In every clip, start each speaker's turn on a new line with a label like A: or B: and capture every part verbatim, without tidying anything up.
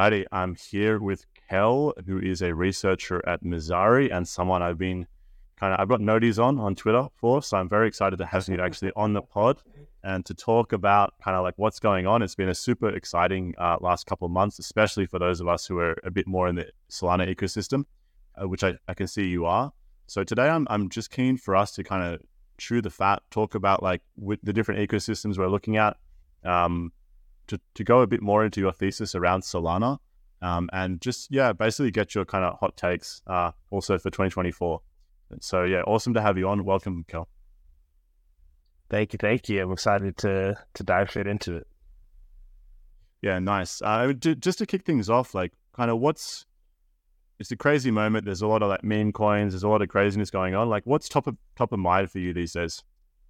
A: Alrighty, I'm here with Kel, who is a researcher at Messari and someone I've been kind of, I've got noties on on Twitter for, so I'm very excited to have you actually on the pod and to talk about kind of like what's going on. It's been a super exciting uh, last couple of months, especially for those of us who are a bit more in the Solana ecosystem, uh, which I, I can see you are. So today I'm I'm just keen for us to kind of chew the fat, talk about like with the different ecosystems we're looking at, um, to, to go a bit more into your thesis around Solana, um, and just, yeah, basically get your kind of hot takes uh, also for twenty twenty-four. So yeah, awesome to have you on. Welcome, Kel.
B: Thank you, thank you. I'm excited to to dive straight into it.
A: Yeah, nice. Uh, just to kick things off, like kind of what's, it's a crazy moment. There's a lot of like meme coins. There's a lot of craziness going on. Like what's top of top of mind for you these days?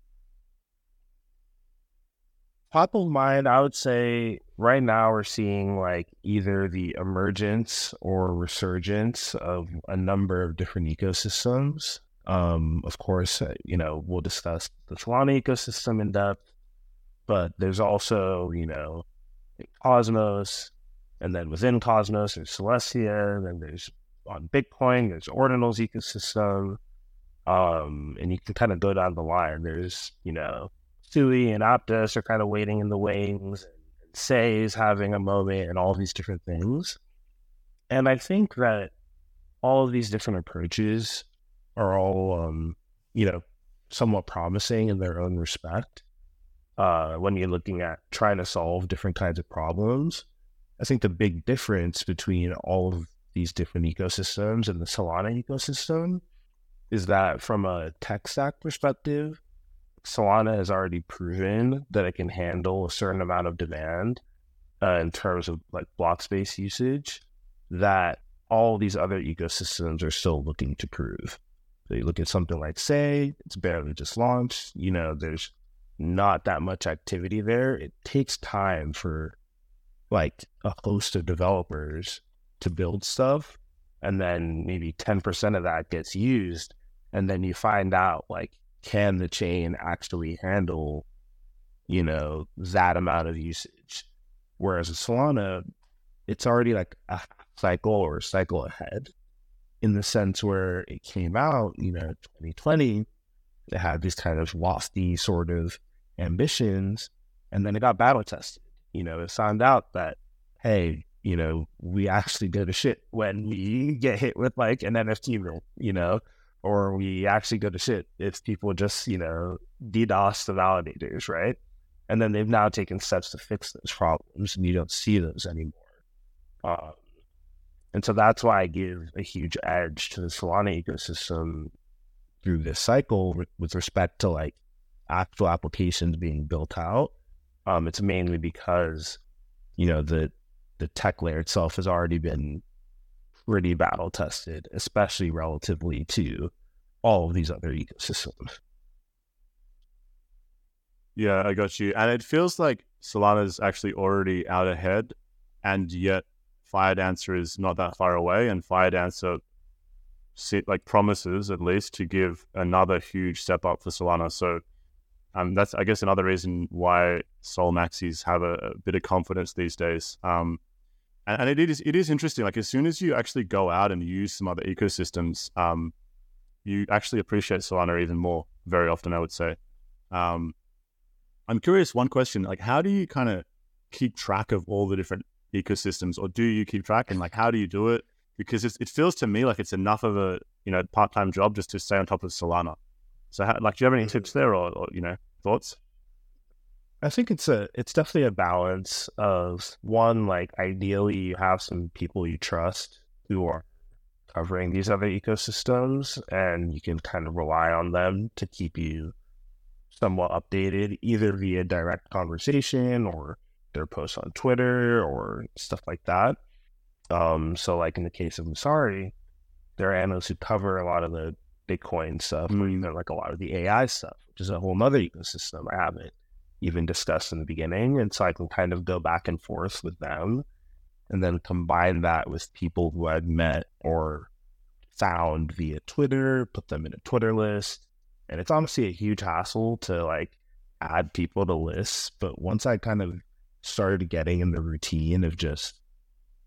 B: Top of mind, I would say right now we're seeing like either the emergence or resurgence of a number of different ecosystems. Um, of course, uh, you know, we'll discuss the Solana ecosystem in depth, but there's also, you know, Cosmos, and then within Cosmos, there's Celestia, and then there's on Bitcoin, there's Ordinal's ecosystem, um, and you can kind of go down the line. There's, you know, Sui and Aptos are kind of waiting in the wings, and Say is having a moment, and all these different things. And I think that all of these different approaches are all, um, you know, somewhat promising in their own respect. Uh, when you're looking at trying to solve different kinds of problems, I think the big difference between all of these different ecosystems and the Solana ecosystem is that from a tech stack perspective, Solana has already proven that it can handle a certain amount of demand uh, in terms of like block space usage that all these other ecosystems are still looking to prove. So you look at something like Say, it's barely just launched. You know, there's not that much activity there. It takes time for like a host of developers to build stuff, and then maybe ten percent of that gets used, and then you find out like, can the chain actually handle, you know, that amount of usage? Whereas in Solana, it's already like a cycle or a cycle ahead, in the sense where it came out, you know, twenty twenty, it had these kind of lofty sort of ambitions, and then it got battle tested. You know, it found out that, hey, you know, we actually go to shit when we get hit with like an N F T rule, you know, or we actually go to shit if people just, you know, DDoS the validators, right? And then they've now taken steps to fix those problems, and you don't see those anymore. Um, and so that's why I give a huge edge to the Solana ecosystem through this cycle with, with respect to like actual applications being built out. Um, it's mainly because, you know, the the tech layer itself has already been pretty battle tested, especially relatively to all of these other ecosystems.
A: Yeah, I got you. And it feels like Solana's actually already out ahead, and yet Firedancer is not that far away, and Firedancer like promises at least to give another huge step up for Solana. So um, that's, I guess, another reason why Sol Maxis have a, a bit of confidence these days. Um, and, and it is it is interesting. Like as soon as you actually go out and use some other ecosystems, um, you actually appreciate Solana even more. Very often, I would say. Um, I'm curious. One question: like, how do you kind of keep track of all the different ecosystems, or do you keep track? And like, how do you do it? Because it's, it feels to me like it's enough of a, you know, part-time job just to stay on top of Solana. So, how, like, do you have any tips there, or, or you know, thoughts?
B: I think it's a it's definitely a balance of, one, like ideally you have some people you trust who are covering these other ecosystems, and you can kind of rely on them to keep you somewhat updated, either via direct conversation or their posts on Twitter or stuff like that. Um, so like in the case of Messari, there are analysts who cover a lot of the Bitcoin stuff, or even like a lot of the A I stuff, which is a whole nother ecosystem I haven't even discussed in the beginning. And so I can kind of go back and forth with them, and then combine that with people who I've met or found via Twitter, put them in a Twitter list. And it's honestly a huge hassle to like add people to lists. But once I kind of started getting in the routine of just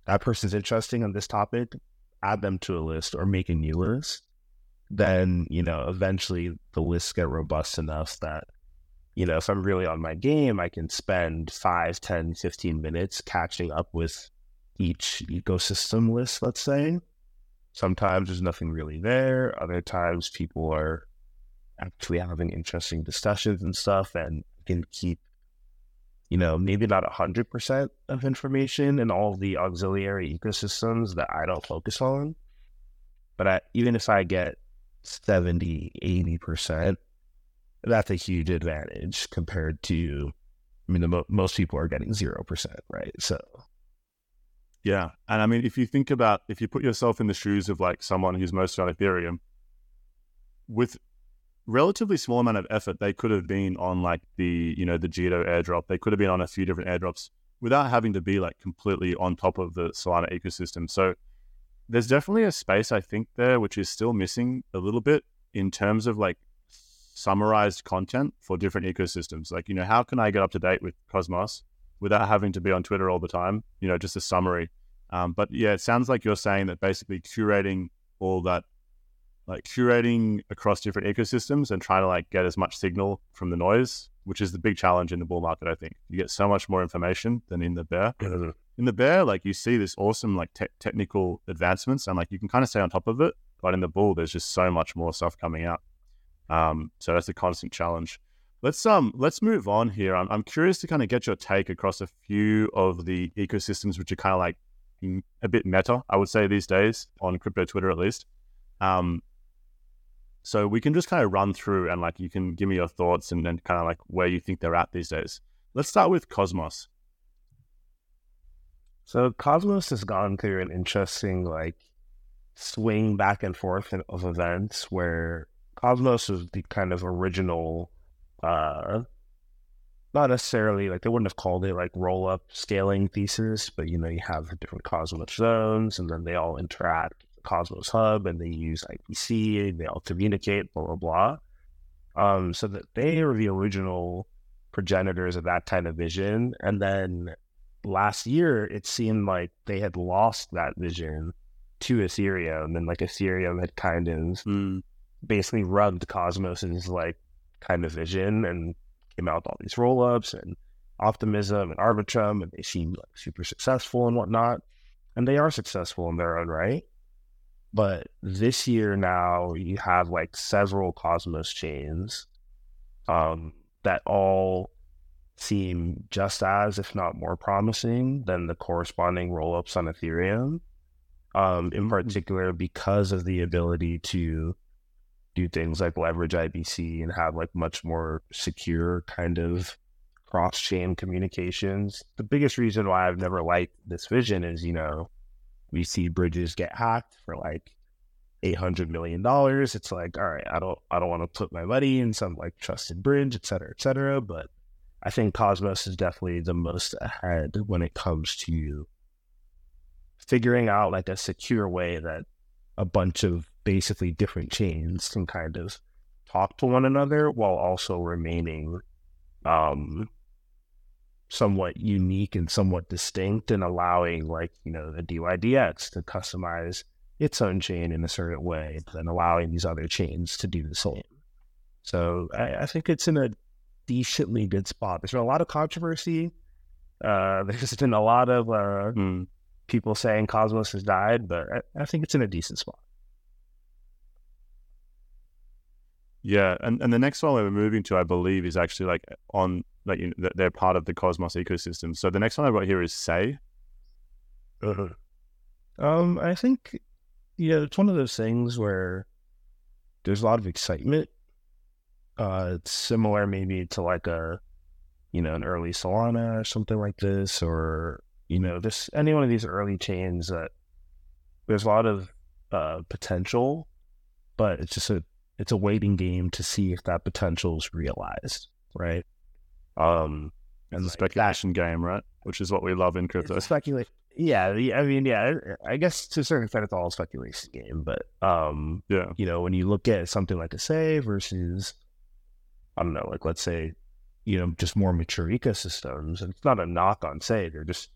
B: that person's interesting on this topic, add them to a list or make a new list. Then, you know, eventually the lists get robust enough that, you know, if I'm really on my game, I can spend five, ten, fifteen minutes catching up with each ecosystem list, let's say. Sometimes there's nothing really there. Other times people are actually having interesting discussions and stuff, and can keep, you know, maybe not one hundred percent of information in all the auxiliary ecosystems that I don't focus on. But I, even if I get seventy, eighty percent, that's a huge advantage compared to, I mean, the mo- most people are getting zero percent, right? So,
A: yeah. And I mean, if you think about, if you put yourself in the shoes of like someone who's mostly on Ethereum, with relatively small amount of effort, they could have been on like the, you know, the Jito airdrop. They could have been on a few different airdrops without having to be like completely on top of the Solana ecosystem. So there's definitely a space, I think, there, which is still missing a little bit in terms of like summarized content for different ecosystems. Like, you know, how can I get up to date with Cosmos without having to be on Twitter all the time? You know, just a summary. Um, but yeah, it sounds like you're saying that basically curating all that, like curating across different ecosystems and trying to like get as much signal from the noise, which is the big challenge in the bull market. I think you get so much more information than in the bear. In the bear, like you see this awesome like te- technical advancements and like you can kind of stay on top of it. But in the bull, there's just so much more stuff coming out. Um, so that's a constant challenge. Let's um let's move on here. I'm I'm curious to kind of get your take across a few of the ecosystems which are kind of like a bit meta, I would say, these days on crypto Twitter at least. Um, so we can just kind of run through and like you can give me your thoughts and then kind of like where you think they're at these days. Let's start with Cosmos.
B: So Cosmos has gone through an interesting like swing back and forth of events where Cosmos was the kind of original, uh, not necessarily like they wouldn't have called it like roll up scaling thesis, but you know, you have the different Cosmos zones and then they all interact with the Cosmos hub and they use I P C, they all communicate, blah, blah, blah. Um, so that they are the original progenitors of that kind of vision. And then last year, it seemed like they had lost that vision to Ethereum, and like Ethereum had kind of
A: mm.
B: basically rubbed Cosmos's like kind of vision and came out with all these rollups and Optimism and Arbitrum, and they seemed like super successful and whatnot, and they are successful in their own right. But this year now, you have like several Cosmos chains um, that all seem just as, if not more promising than the corresponding rollups on Ethereum, um, in particular because of the ability to do things like leverage I B C and have like much more secure kind of cross-chain communications. The biggest reason why I've never liked this vision is, you know, we see bridges get hacked for like eight hundred million dollars. It's like, all right, I don't, I don't want to put my money in some like trusted bridge, et cetera, et cetera. But I think Cosmos is definitely the most ahead when it comes to figuring out like a secure way that a bunch of basically different chains can kind of talk to one another while also remaining um, somewhat unique and somewhat distinct, and allowing like, you know, the D Y D X to customize its own chain in a certain way, and allowing these other chains to do the same. So I, I think it's in a decently good spot. There's been a lot of controversy. Uh, there's been a lot of uh,
A: mm.
B: people saying Cosmos has died, but I, I think it's in a decent spot.
A: Yeah, and, and the next one we're moving to, I believe, is actually like on like you know, they're part of the Cosmos ecosystem. So the next one I've got here is Sei.
B: Uh-huh. Um, I think yeah, it's one of those things where there's a lot of excitement. Uh, it's similar maybe to like a, you know, an early Solana or something like this, or, you know, this, any one of these early chains that there's a lot of uh, potential, but it's just a, it's a waiting game to see if that potential is realized, right? Um,
A: and the like speculation that, game, right? Which is what we love in crypto.
B: Speculate. Yeah, I mean, yeah, I guess to a certain extent it's all a speculation game, but um,
A: yeah,
B: you know, when you look at something like a Sei versus, I don't know, like let's say, you know, just more mature ecosystems, and it's not a knock on Sei, they're just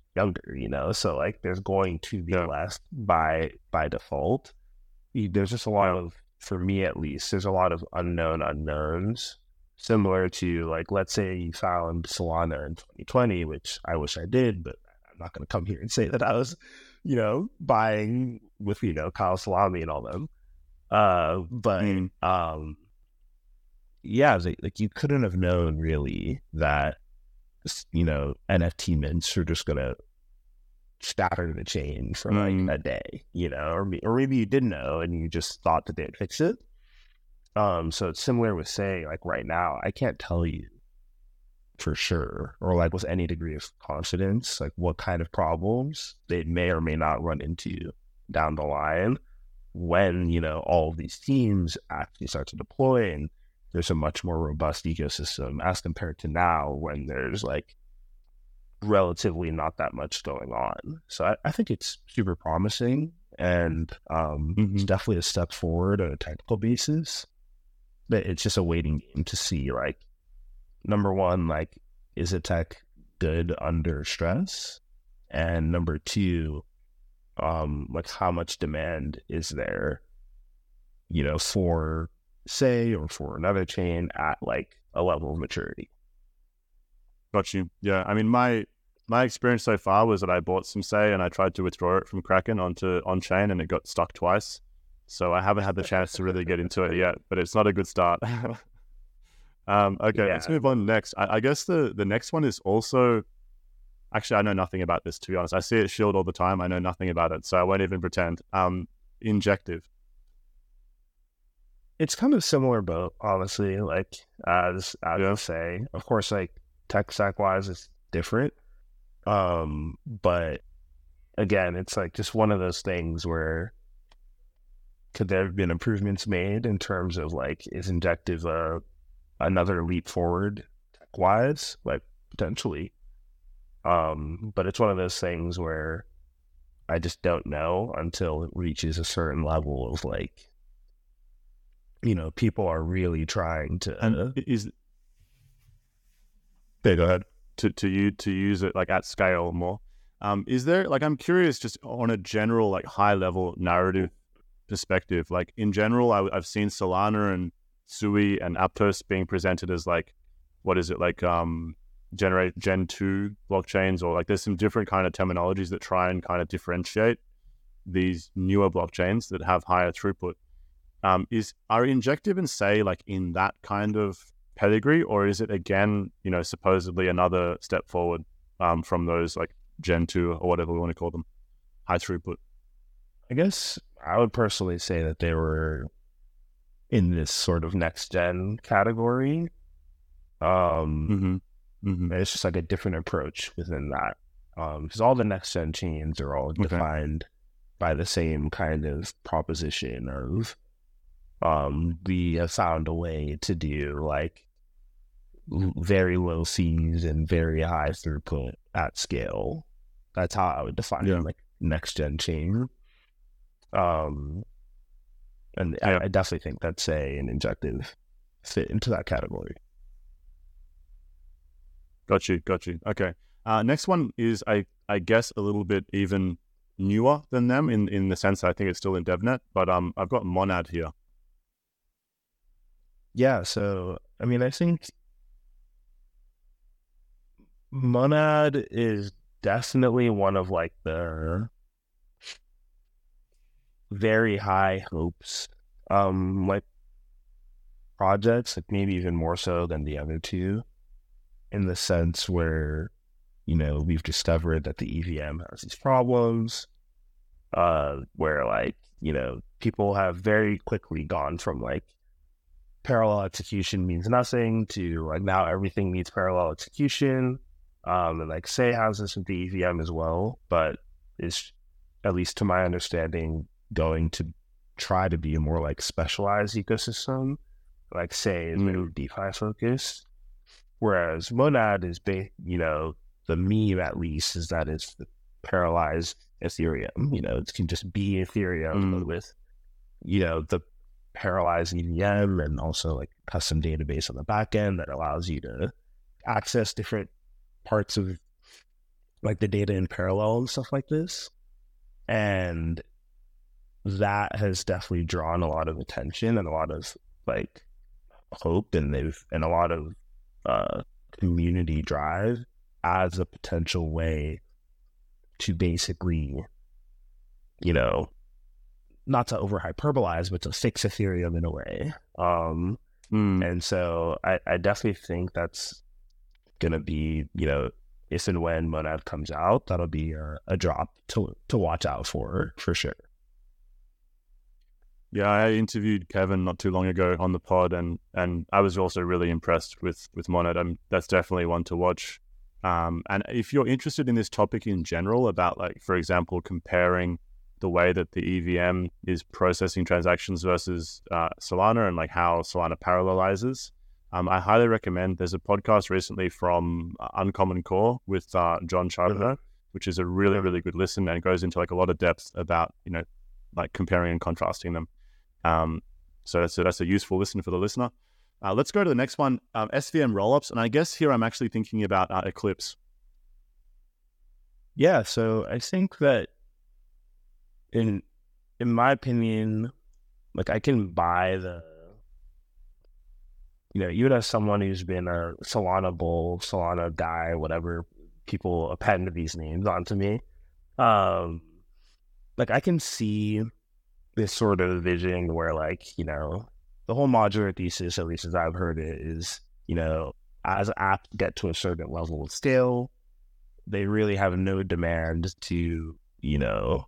B: younger, you know, so like there's going to be
A: Yeah.
B: less by by default. There's just a lot of, for me at least, there's a lot of unknown unknowns, similar to like, let's say you found Solana in twenty twenty, which I wish I did, but I'm not going to come here and say that I was, you know, buying with, you know, Kyle Salami and all them. Uh, but
A: Mm.
B: um, yeah, like, like you couldn't have known really that, you know, N F T mints are just gonna shatter the chain for like
A: Mm.
B: a day, you know, or, or maybe you didn't know and you just thought that they'd fix it. Um, so it's similar with, say, like right now, I can't tell you for sure, or like with any degree of confidence, like what kind of problems they may or may not run into down the line when, you know, all of these teams actually start to deploy and there's a much more robust ecosystem as compared to now when there's like relatively not that much going on. So I, I think it's super promising and um,
A: Mhm.
B: it's definitely a step forward on a technical basis. But it's just a waiting game to see, like, number one, like, is a tech good under stress? And number two, um, like, how much demand is there, you know, for Say or for another chain at like a level of maturity?
A: Got you. Yeah. I mean, my my experience so far was that I bought some Say and I tried to withdraw it from Kraken onto on chain and it got stuck twice. So I haven't had the chance to really get into it yet, but it's not a good start. um, okay,
B: Yeah.
A: let's move on next. I, I guess the the next one is also actually I know nothing about this, to be honest. I see it Shield all the time. I know nothing about it, so I won't even pretend. Um, Injective.
B: It's kind of similar boat, honestly. Like, as I would
A: Yeah.
B: say, of course, like tech stack wise, it's different. Um, but again, it's like just one of those things where could there have been improvements made in terms of like, is Injective a another leap forward tech wise? Like, potentially. Um, but it's one of those things where I just don't know until it reaches a certain level of like, you know, people are really trying to.
A: And is
B: Okay, go ahead.
A: to to you to use it like at scale more. Um, is there like I'm curious just on a general like high level narrative perspective. Like in general, I, I've seen Solana and Sui and Aptos being presented as like what is it like um generate Gen two blockchains or like there's some different kind of terminologies that try and kind of differentiate these newer blockchains that have higher throughput. Um, is are Injective and Say like in that kind of pedigree, or is it again, you know, supposedly another step forward um, from those like Gen two or whatever we want to call them, high throughput?
B: I guess I would personally say that they were in this sort of next gen category. Um,
A: Mm-hmm. Mm-hmm.
B: It's just like a different approach within that. Um, because all the next gen chains are all
A: Okay.
B: defined by the same kind of proposition of um, we have found a way to do like l- very low fees and very high throughput at scale. That's how I would define
A: Yeah.
B: like next gen chain. Um, and
A: Yeah.
B: I, I definitely think that Say and Injective fit into that category.
A: Got you, got you. Okay. Uh, next one is I I guess a little bit even newer than them in in the sense that I think it's still in DevNet, but um I've got Monad here.
B: Yeah, so I mean, I think Monad is definitely one of like the very high hopes um like projects, like maybe even more so than the other two, in the sense where, you know, we've discovered that the E V M has these problems, uh, where like, you know, people have very quickly gone from like parallel execution means nothing to like now everything needs parallel execution. Um, and like Say has this with the E V M as well, but is, at least to my understanding, going to try to be a more like specialized ecosystem. Like Say is very
A: Mm.
B: DeFi focused, whereas Monad is, ba- you know, the meme at least is that it's the parallelized Ethereum. You know, it can just be Ethereum
A: Mm.
B: but with, you know, the parallelized E V M and also like custom database on the back end that allows you to access different parts of like the data in parallel and stuff like this. And that has definitely drawn a lot of attention and a lot of like hope, and they've and a lot of uh, community drive as a potential way to basically, you know, not to over hyperbolize, but to fix Ethereum in a way. Um,
A: mm.
B: And so I, I definitely think that's going to be, you know, if and when Monad comes out, that'll be a, a drop to to watch out for, for sure.
A: Yeah, I interviewed Kevin not too long ago on the pod, and and I was also really impressed with with Monad. Um, that's definitely one to watch. Um, and if you're interested in this topic in general, about like, for example, comparing the way that the E V M is processing transactions versus uh, Solana, and like how Solana parallelizes, um, I highly recommend. There's a podcast recently from Uncommon Core with uh, John Charbonneau, which is a really really good listen, and goes into like a lot of depth about, you know, like comparing and contrasting them. Um, so that's a, that's a useful listen for the listener. Uh, let's go to the next one, um, S V M rollups. And I guess here I'm actually thinking about uh, Eclipse.
B: Yeah, so I think that in in my opinion, like I can buy the, you know, even as someone who's been a Solana bull, Solana guy, whatever people append these names onto me, um, like I can see this sort of vision where, like, you know, the whole modular thesis, at least as I've heard it, is, you know, as apps get to a certain level of scale, they really have no demand to, you know,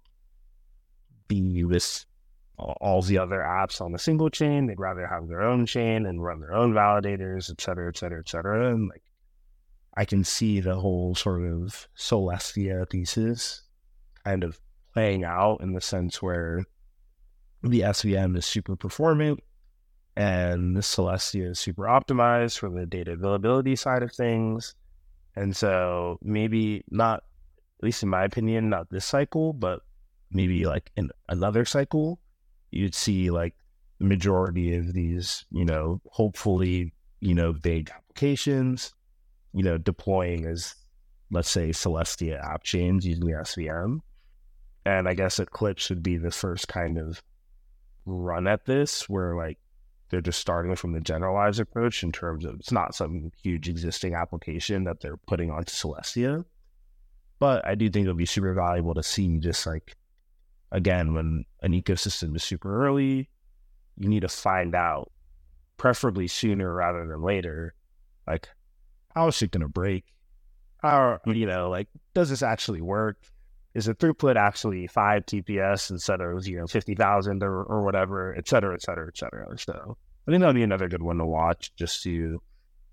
B: be with all the other apps on a single chain. They'd rather have their own chain and run their own validators, et cetera, et cetera, et cetera. And like, I can see the whole sort of Celestia thesis kind of playing out in the sense where the S V M is super performant and the Celestia is super optimized for the data availability side of things. And so maybe not, at least in my opinion, not this cycle, but maybe like in another cycle, you'd see like the majority of these, you know, hopefully, you know, big applications, you know, deploying as, let's say, Celestia app chains using the S V M. And I guess Eclipse would be the first kind of run at this where like they're just starting from the generalized approach in terms of it's not some huge existing application that they're putting onto Celestia. But I do think it'll be super valuable to see just like, again, when an ecosystem is super early, you need to find out, preferably sooner rather than later, like, how is it going to break? How, you know, like, does this actually work? Is the throughput actually five T P S instead of, you know, fifty thousand or, or whatever, et cetera, et cetera, et cetera. So I think that'll be another good one to watch just to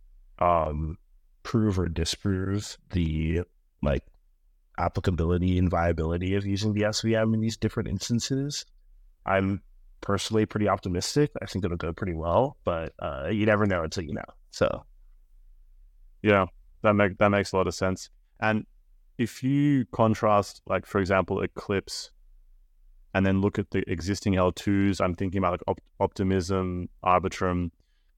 B: um, prove or disprove the, like, applicability and viability of using the S V M in these different instances. I'm personally pretty optimistic. I think it'll go pretty well, but uh, you never know until you know. So,
A: yeah, that make that makes a lot of sense. And if you contrast, like, for example, Eclipse, and then look at the existing L twos, I'm thinking about like Opt- Optimism, Arbitrum.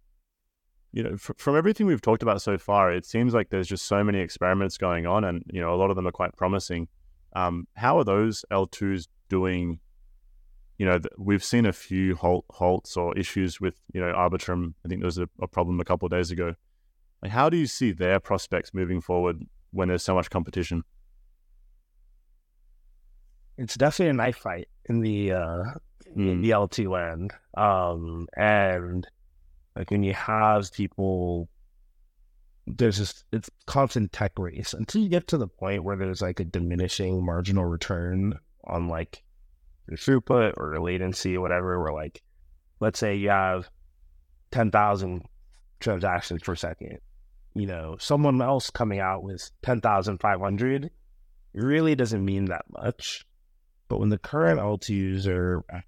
A: You know, f- from everything we've talked about so far, it seems like there's just so many experiments going on, and, you know, a lot of them are quite promising. Um, how are those L twos doing? You know, th- we've seen a few halt, halts or issues with, you know, Arbitrum. I think there was a, a problem a couple of days ago. Like, how do you see their prospects moving forward when there's so much competition?
B: it's definitely a knife fight in the uh, in
A: Mm.
B: the L two land, um, and like when you have people, there's this it's constant tech race until you get to the point where there's like a diminishing marginal return on like your throughput or your latency or whatever. Where like, let's say you have ten thousand transactions per second, you know, someone else coming out with ten thousand five hundred really doesn't mean that much. But when the current L twos are at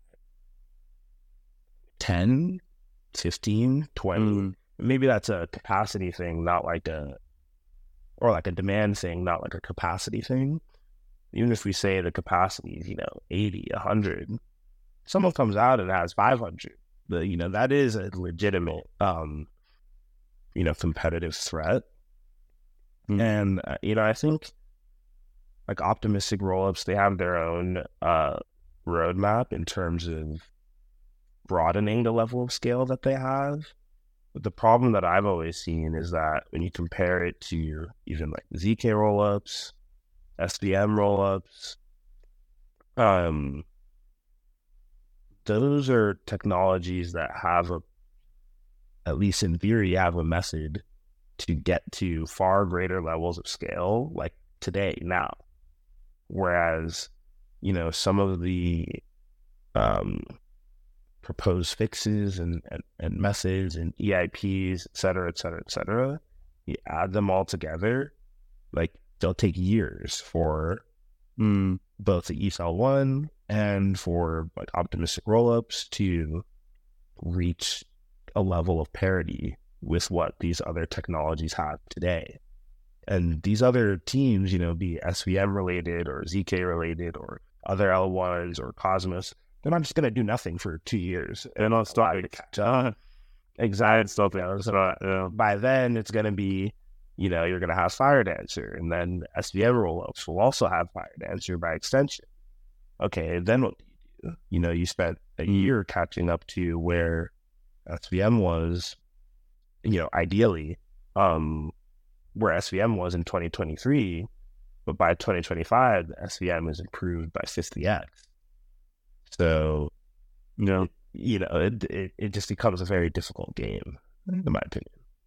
B: ten, fifteen, twenty,
A: Mm.
B: maybe that's a capacity thing, not like a, or like a demand thing, not like a capacity thing. Even if we say the capacity is, you know, eighty, one hundred, someone comes out and has five hundred, but, you know, that is a legitimate, um, you know, competitive threat.
A: Mm.
B: And, uh, you know, I think like optimistic rollups, they have their own uh, roadmap in terms of broadening the level of scale that they have. But the problem that I've always seen is that when you compare it to even like Z K rollups, S V M rollups, um, those are technologies that have a, at least in theory, have a method to get to far greater levels of scale, like today, now. Whereas, you know, some of the um, proposed fixes and, and, and methods and E I Ps, et cetera, et cetera, et cetera, you add them all together, like they'll take years for
A: Mm.
B: both the E S L one and for like optimistic rollups to reach a level of parity with what these other technologies have today. And these other teams, you know, be S V M related or Z K related or other L ones or Cosmos, they're not just going to do nothing for two years.
A: They're not stopping
B: to catch up. Exactly.
A: Stopping.
B: You know,
A: That's
B: so
A: right. Yeah.
B: by then, it's going to be, you know, you're going to have FireDancer, and then S V M rollups will also have FireDancer by extension. Okay, then what do you do? You know, you spent a year catching up to where S V M was, you know, ideally, um, where S V M was in twenty twenty-three, but by twenty twenty-five, the S V M is improved by fifty x. So,
A: Yeah.
B: you know, it, it it just becomes a very difficult game, in my opinion.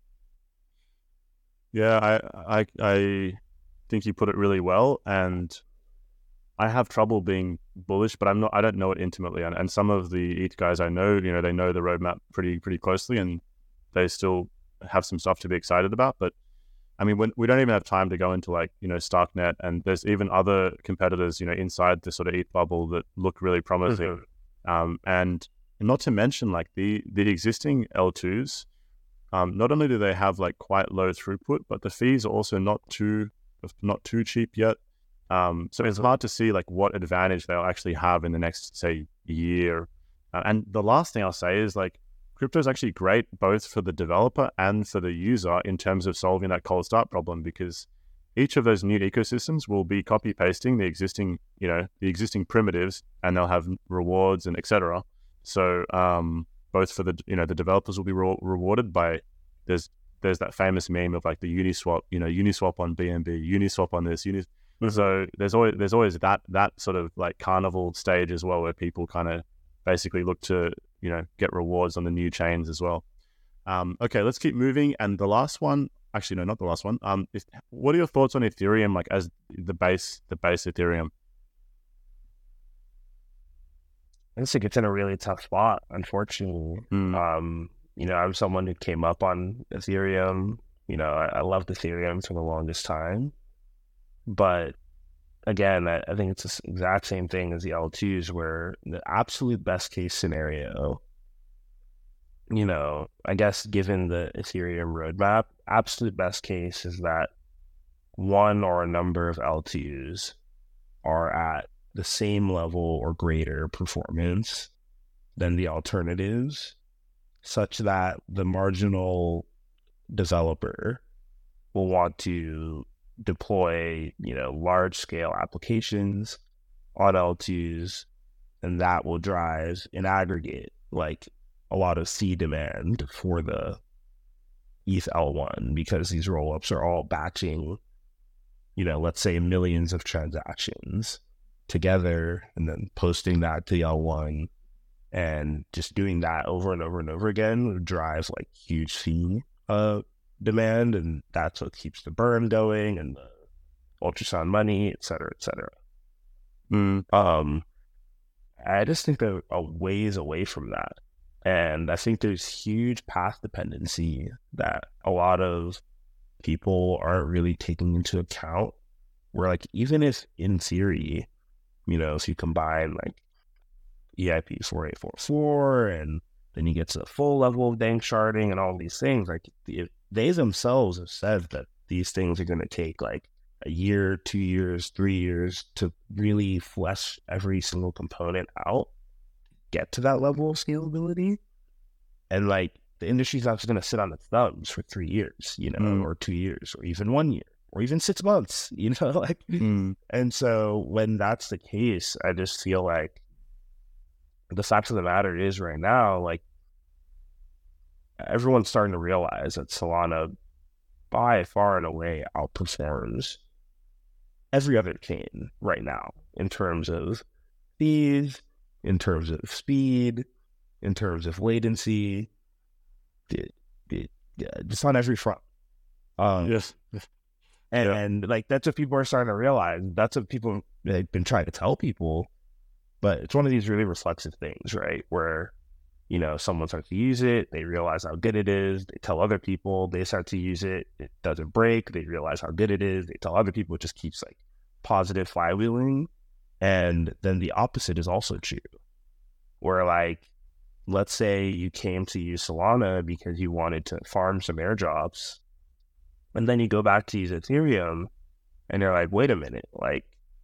A: Yeah, I I I think you put it really well, and I have trouble being bullish, but I'm not. I don't know it intimately, and, and some of the E T H guys I know, you know, they know the roadmap pretty pretty closely, and they still have some stuff to be excited about. But I mean, when, we don't even have time to go into like you know Starknet, and there's even other competitors, you know, inside the sort of E T H bubble that look really promising, mm-hmm. um, and not to mention like the the existing L twos. Um, not only do they have like quite low throughput, but the fees are also not too not too cheap yet. Um, so it's hard to see like what advantage they'll actually have in the next, say, year. Uh, and the last thing I'll say is like crypto is actually great both for the developer and for the user in terms of solving that cold start problem, because each of those new ecosystems will be copy pasting the existing, you know, the existing primitives, and they'll have rewards and et cetera. So um, both for the, you know, the developers will be re- rewarded by there's there's that famous meme of like the Uniswap, you know, Uniswap on B N B, Uniswap on this, Unis. Mm-hmm. So there's always there's always that that sort of like carnival stage as well, where people kind of basically look to, you know, get rewards on the new chains as well. Um, okay, let's keep moving. And the last one, actually no, not the last one. Um, if, what are your thoughts on Ethereum, like as the base the base Ethereum?
B: I think it's in a really tough spot, unfortunately. Mm. Um, you know, I'm someone who came up on Ethereum. You know, I, I loved Ethereum for the longest time. But again, I, I think it's the exact same thing as the L twos, where the absolute best case scenario, you know, I guess given the Ethereum roadmap, absolute best case is that one or a number of L twos are at the same level or greater performance than the alternatives, such that the marginal developer will want to deploy, you know, large scale applications on L twos, and that will drive in aggregate like a lot of C demand for the E T H L one, because these rollups are all batching, you know, let's say millions of transactions together and then posting that to the L one, and just doing that over and over and over again would drive like huge fee uh demand, and that's what keeps the burn going and the ultrasound money, et cetera, et cetera.
A: Mm.
B: Um, I just think they're a ways away from that. And I think there's huge path dependency that a lot of people aren't really taking into account, where like, even if in theory, you know, if you combine like E I P four eight four four and then you get to the full level of dank sharding and all these things, like the, they themselves have said that these things are going to take like a year, two years, three years to really flesh every single component out, get to that level of scalability. And like the industry's not just going to sit on its thumbs for three years, you know, mm. or two years or even one year. or even six months, you know, like,
A: Mm.
B: and so when that's the case, I just feel like the fact of the matter is right now, like everyone's starting to realize that Solana by far and away outperforms every other chain right now in terms of fees, in terms of speed, in terms of latency, it, it, yeah, just on every front. Um,
A: Yes.
B: and,
A: Yeah.
B: and like that's what people are starting to realize. That's what people have been trying to tell people. But it's one of these really reflexive things, right? Where, you know, someone starts to use it, they realize how good it is, they tell other people, they start to use it, it doesn't break, they realize how good it is, they tell other people, it just keeps like positive flywheeling. And then the opposite is also true, where like, let's say you came to use Solana because you wanted to farm some airdrops, and then you go back to use Ethereum, and you're like, wait a minute, like,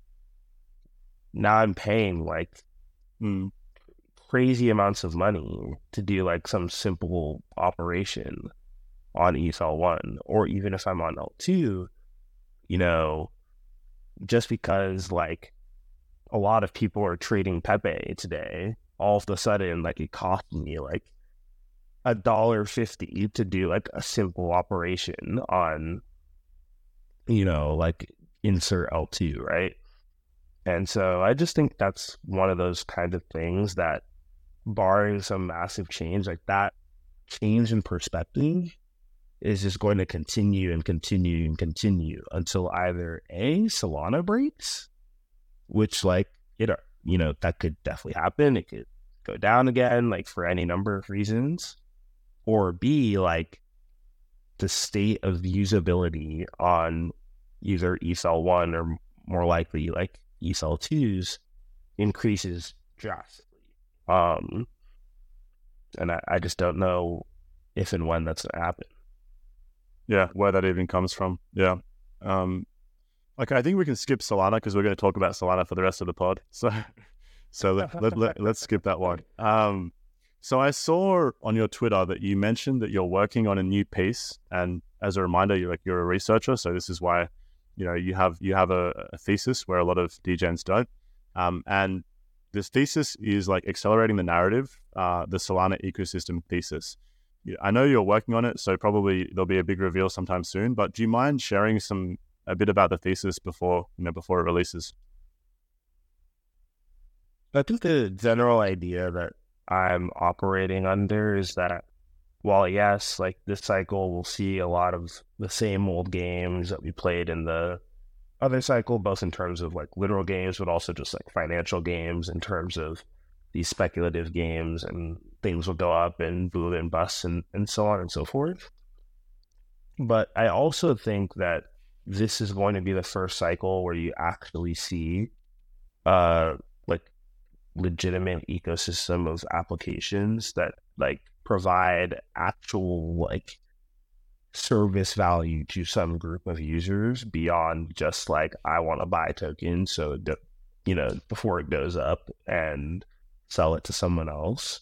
B: now I'm paying like
A: Mm.
B: crazy amounts of money to do like some simple operation on E T H L one, or even if I'm on L two, you know, just because like a lot of people are trading Pepe today, all of a sudden, like it cost me like a dollar fifty to do like a simple operation on, you know, like insert L two, right? And so I just think that's one of those kind of things that, barring some massive change, like that change in perspective is just going to continue and continue and continue until either A, Solana breaks, which like, it, you know, that could definitely happen. It could go down again, like for any number of reasons, or B, like the state of usability on either E T H L one or more likely like E T H L twos increases drastically. Um, and I, I just don't know if and when that's going to happen.
A: Yeah, where that even comes from. Yeah. Um, okay, I think we can skip Solana because we're going to talk about Solana for the rest of the pod. So, so let, let, let, let's skip that one. Um, so I saw on your Twitter that you mentioned that you're working on a new piece, and as a reminder, you're like you're a researcher, so this is why, you know, you have you have a, a thesis where a lot of degens don't, um, and this thesis is like accelerating the narrative, uh, the Solana ecosystem thesis. I know you're working on it, so probably there'll be a big reveal sometime soon. But do you mind sharing some a bit about the thesis before you know before it releases?
B: I think the general idea that I'm operating under is that while yes, like this cycle we'll see a lot of the same old games that we played in the other cycle, both in terms of like literal games, but also just like financial games in terms of these speculative games, and things will go up and boom and bust and, and so on and so forth. But I also think that this is going to be the first cycle where you actually see uh like legitimate ecosystem of applications that like provide actual like service value to some group of users beyond just like, I want to buy tokens, so you know, before it goes up and sell it to someone else,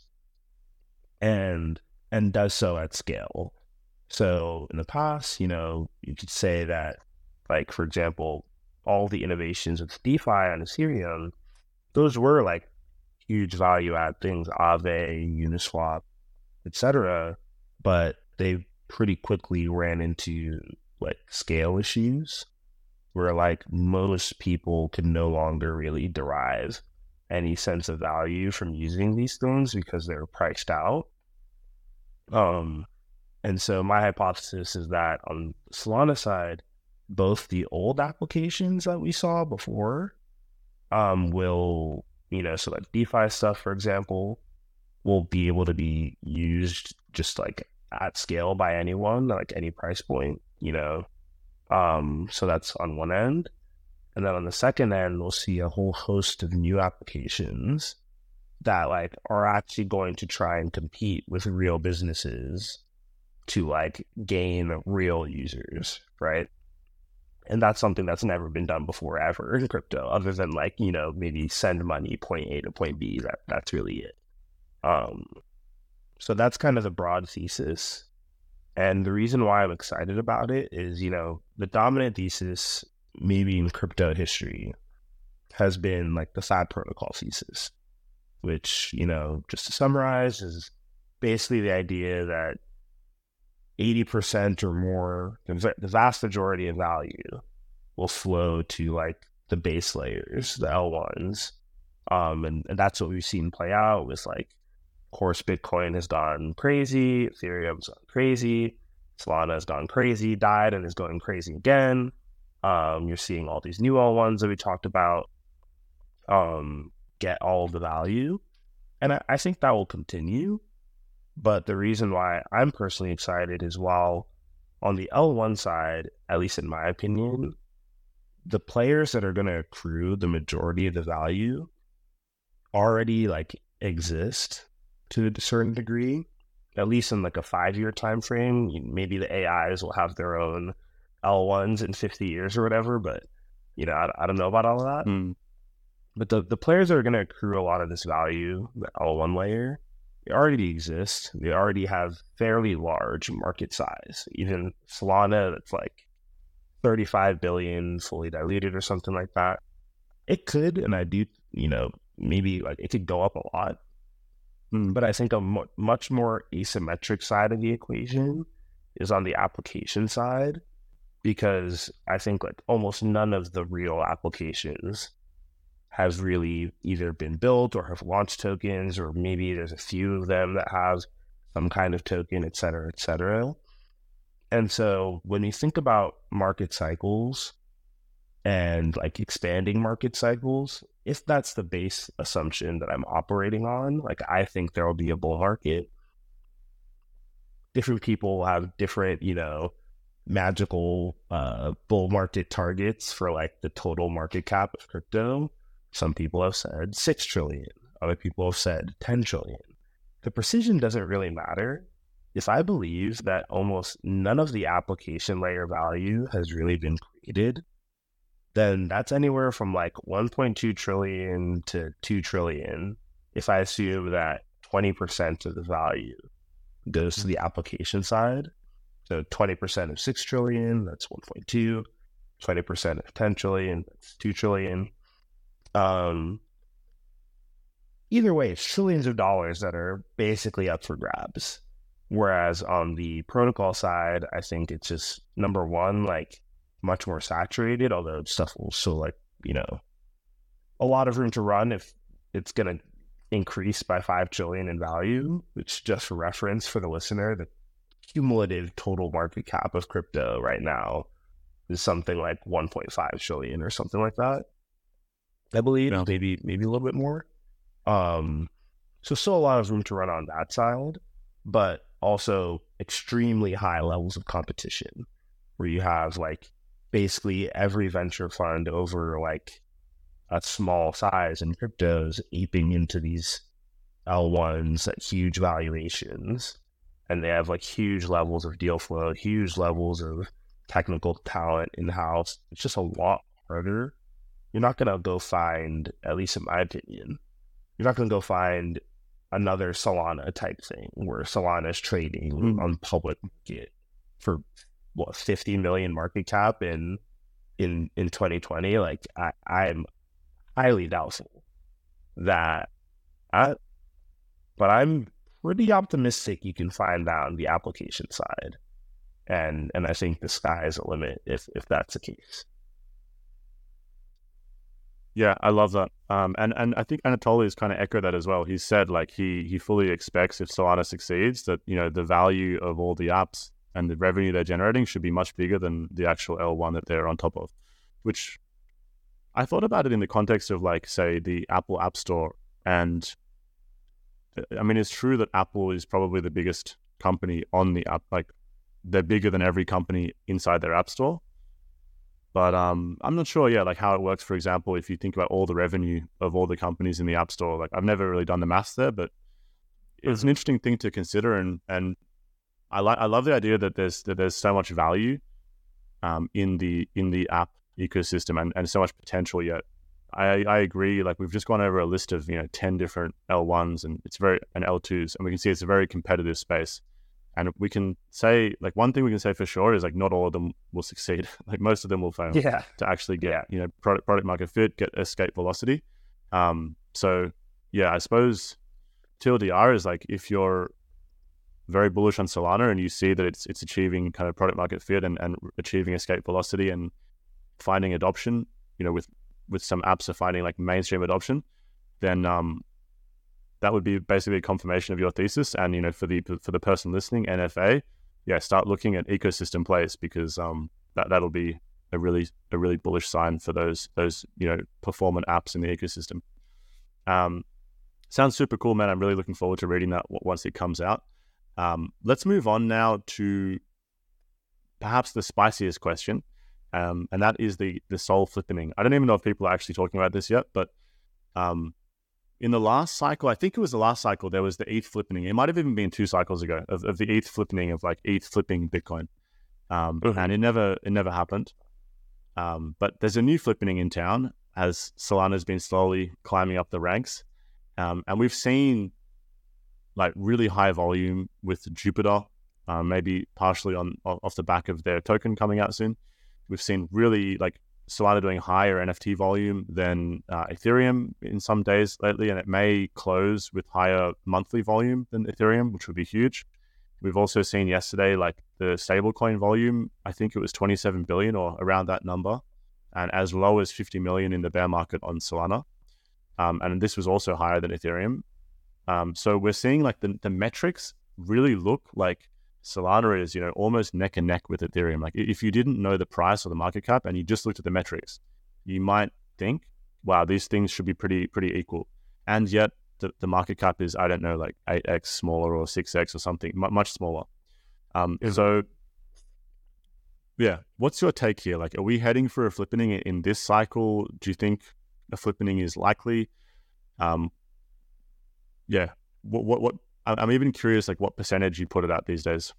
B: and and does so at scale. So in the past, you know, you could say that, like, for example, all the innovations with DeFi on Ethereum, those were like huge value add things, Aave, Uniswap, et cetera. But they pretty quickly ran into like scale issues where like most people can no longer really derive any sense of value from using these things because they're priced out. Um, and so my hypothesis is that on the Solana side, both the old applications that we saw before um, will, you know, so like DeFi stuff, for example, will be able to be used just like at scale by anyone, like any price point, you know. Um, so that's on one end. And then on the second end, we'll see a whole host of new applications that like are actually going to try and compete with real businesses to like gain real users, right? And that's something that's never been done before ever in crypto, other than like, you know, maybe send money point A to point B. That that's really it. Um, so that's kind of the broad thesis. And the reason why I'm excited about it is, you know, the dominant thesis, maybe in crypto history, has been like the Fat Protocol thesis, which, you know, just to summarize, is basically the idea that eighty percent or more, the vast majority of value will flow to like the base layers, the L ones. Um, and, and that's what we've seen play out with like, of course, Bitcoin has gone crazy, Ethereum's gone crazy, Solana has gone crazy, died and is going crazy again. Um, you're seeing all these new L ones that we talked about um, get all of the value. And I, I think that will continue. But the reason why I'm personally excited is while on the L one side, at least in my opinion, the players that are going to accrue the majority of the value already like exist to a certain degree, at least in like a five-year time frame. Maybe the A Is will have their own L ones in fifty years or whatever, but you know, I, I don't know about all of that.
A: Mm.
B: But the, the players that are going to accrue a lot of this value, the L one layer, they already exist. They already have fairly large market size. Even Solana, that's like thirty-five billion fully diluted or something like that. It could, and I do, you know, maybe like it could go up a lot. Mm. But I think a mo- much more asymmetric side of the equation is on the application side, because I think like almost none of the real applications have really either been built or have launched tokens, or maybe there's a few of them that have some kind of token, et cetera, et cetera. And so when you think about market cycles and like expanding market cycles, if that's the base assumption that I'm operating on, like I think there will be a bull market. Different people will have different, you know, magical uh, bull market targets for like the total market cap of crypto. Some people have said six trillion. Other people have said ten trillion. The precision doesn't really matter. If I believe that almost none of the application layer value has really been created, then that's anywhere from like one point two trillion to two trillion. If I assume that twenty percent of the value goes to the application side, so twenty percent of six trillion, that's one point two, twenty percent of ten trillion, that's two trillion. Um, either way, it's trillions of dollars that are basically up for grabs. Whereas on the protocol side, I think it's just, number one, like much more saturated, although stuff will still like, you know, a lot of room to run if it's going to increase by five trillion in value, which, just for reference for the listener, the cumulative total market cap of crypto right now is something like one point five trillion or something like that. I believe yeah. maybe maybe a little bit more. Um, so still a lot of room to run on that side, but also extremely high levels of competition, where you have like basically every venture fund over like a small size in cryptos aping into these L ones at huge valuations, and they have like huge levels of deal flow, huge levels of technical talent in-house. It's just a lot harder. You're not going to go find, at least in my opinion, you're not going to go find another Solana type thing where Solana is trading mm. on public market for what, fifty million market cap in in in twenty twenty. Like I I'm highly doubtful that. I, but I'm pretty optimistic you can find that on the application side, and and I think the sky is the limit if if that's the case.
A: Yeah, I love that. Um, and, and I think Anatoly has kind of echoed that as well. He said like he he fully expects if Solana succeeds that, you know, the value of all the apps and the revenue they're generating should be much bigger than the actual L one that they're on top of, which I thought about it in the context of like, say, the Apple App Store. And I mean, it's true that Apple is probably the biggest company on the app. Like they're bigger than every company inside their app store. But um, I'm not sure, yeah, like how it works. For example, if you think about all the revenue of all the companies in the App Store, like I've never really done the math there, but it's an interesting thing to consider. And and I like I love the idea that there's that there's so much value um, in the in the app ecosystem and, and so much potential yet. I I agree. Like we've just gone over a list of, you know, ten different L ones and it's very and L twos, and we can see it's a very competitive space. And we can say, like, one thing we can say for sure is like not all of them will succeed. Like most of them will fail
B: Yeah.
A: to actually get,
B: Yeah.
A: you know, product product market fit, get escape velocity. Um, so yeah, I suppose T L D R is like if you're very bullish on Solana and you see that it's it's achieving kind of product market fit and, and achieving escape velocity and finding adoption, you know, with with some apps are finding like mainstream adoption, then um that would be basically a confirmation of your thesis. And, you know, for the for the person listening, N F A, yeah, start looking at ecosystem plays because um that that'll be a really a really bullish sign for those those you know performant apps in the ecosystem. Um, sounds super cool, man. I'm really looking forward to reading that w- once it comes out. Um, let's move on now to perhaps the spiciest question, um, and that is the the Sol flippening. I don't even know if people are actually talking about this yet, but um. In the last cycle, I think it was the last cycle, there was the E T H flippening. It might have even been two cycles ago of, of the E T H flippening of like E T H flipping Bitcoin. Um, mm-hmm. And it never it never happened. Um, but there's a new flippening in town as Solana's been slowly climbing up the ranks. Um, and we've seen like really high volume with Jupiter, uh, maybe partially on off the back of their token coming out soon. We've seen really like Solana doing higher N F T volume than uh, Ethereum in some days lately, and it may close with higher monthly volume than Ethereum, which would be huge. We've also seen yesterday, like the stablecoin volume, I think it was twenty-seven billion or around that number, and as low as fifty million in the bear market on Solana. Um, and this was also higher than Ethereum. Um, so we're seeing like the, the metrics really look like Solana is, you know, almost neck and neck with Ethereum. Like if you didn't know the price or the market cap and you just looked at the metrics, you might think, wow, these things should be pretty, pretty equal. And yet the, the market cap is, I don't know, like eight x smaller or six x or something, m- much smaller. Um, mm-hmm. So yeah, what's your take here? Like, are we heading for a flippening in, in this cycle? Do you think a flippening is likely? Um, yeah, what, what, what, I'm even curious, like, what percentage you put it at these days.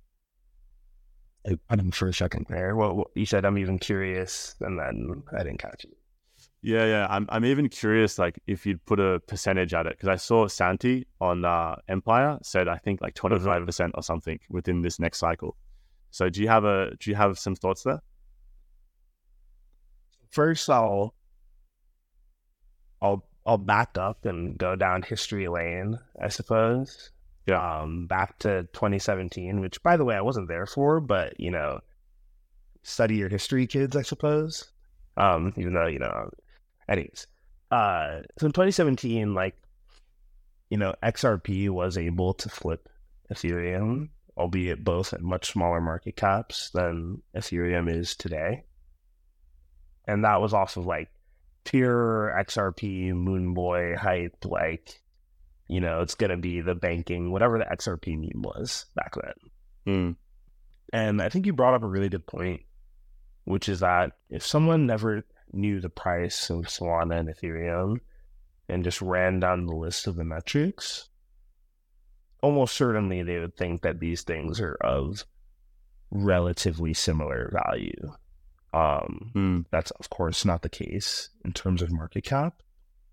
B: I, I'm for a second there. Well, what, you said I'm even curious, and then I didn't catch it.
A: Yeah, yeah. I'm I'm even curious, like, if you'd put a percentage at it, because I saw Santi on uh, Empire said I think like twenty-five percent or something within this next cycle. So do you have a do you have some thoughts there?
B: First, I'll I'll. I'll back up and go down history lane, I suppose.
A: Yeah.
B: Um, back to twenty seventeen, which, by the way, I wasn't there for, but, you know, study your history, kids, I suppose. Um, even though, you know, anyways. Uh, so in twenty seventeen, like, you know, X R P was able to flip Ethereum, albeit both at much smaller market caps than Ethereum is today. And that was off of, like, pure X R P Moon Boy hype, like, you know, it's going to be the banking, whatever the X R P meme was back then.
A: Mm.
B: And I think you brought up a really good point, which is that if someone never knew the price of Solana and Ethereum and just ran down the list of the metrics, almost certainly they would think that these things are of relatively similar value. Um,
A: mm.
B: That's, of course, not the case in terms of market cap.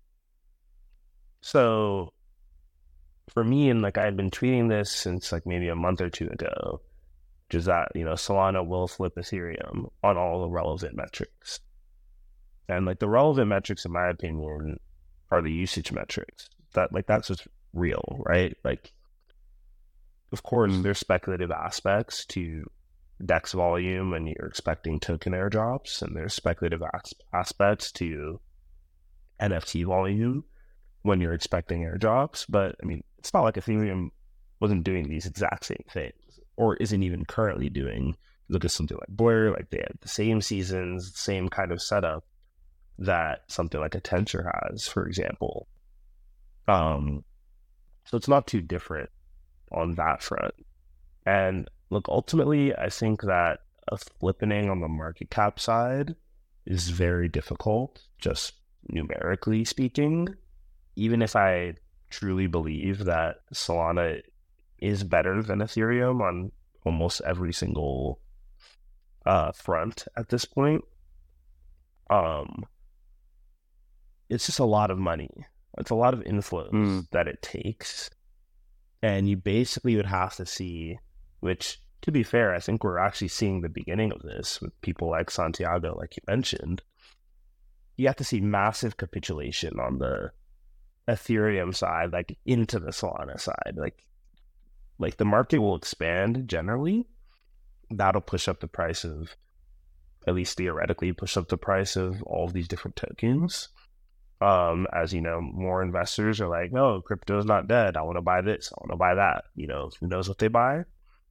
B: So for me, and like I had been tweeting this since like maybe a month or two ago, which is that, you know, Solana will flip Ethereum on all the relevant metrics. And like the relevant metrics, in my opinion, are the usage metrics. That like that's what's real, right? Like, of course, mm. there's speculative aspects to DEX volume and you're expecting token airdrops, and there's speculative as- aspects to N F T volume when you're expecting airdrops. But I mean, it's not like Ethereum wasn't doing these exact same things, or isn't even currently doing. Look at something like Blur, like they had the same seasons, same kind of setup that something like a Tensor has, for example. Um, so it's not too different on that front. And look, ultimately, I think that a flippening on the market cap side is very difficult, just numerically speaking. Even if I truly believe that Solana is better than Ethereum on almost every single uh, front at this point, um, it's just a lot of money. It's a lot of inflows mm. that it takes. And you basically would have to see which, to be fair, I think we're actually seeing the beginning of this with people like Santiago, like you mentioned. You have to see massive capitulation on the Ethereum side, like into the Solana side. Like, like the market will expand generally. That'll push up the price of, at least theoretically, push up the price of all of these different tokens. Um, as you know, more investors are like, no, crypto's not dead. I want to buy this. I want to buy that. You know, who knows what they buy?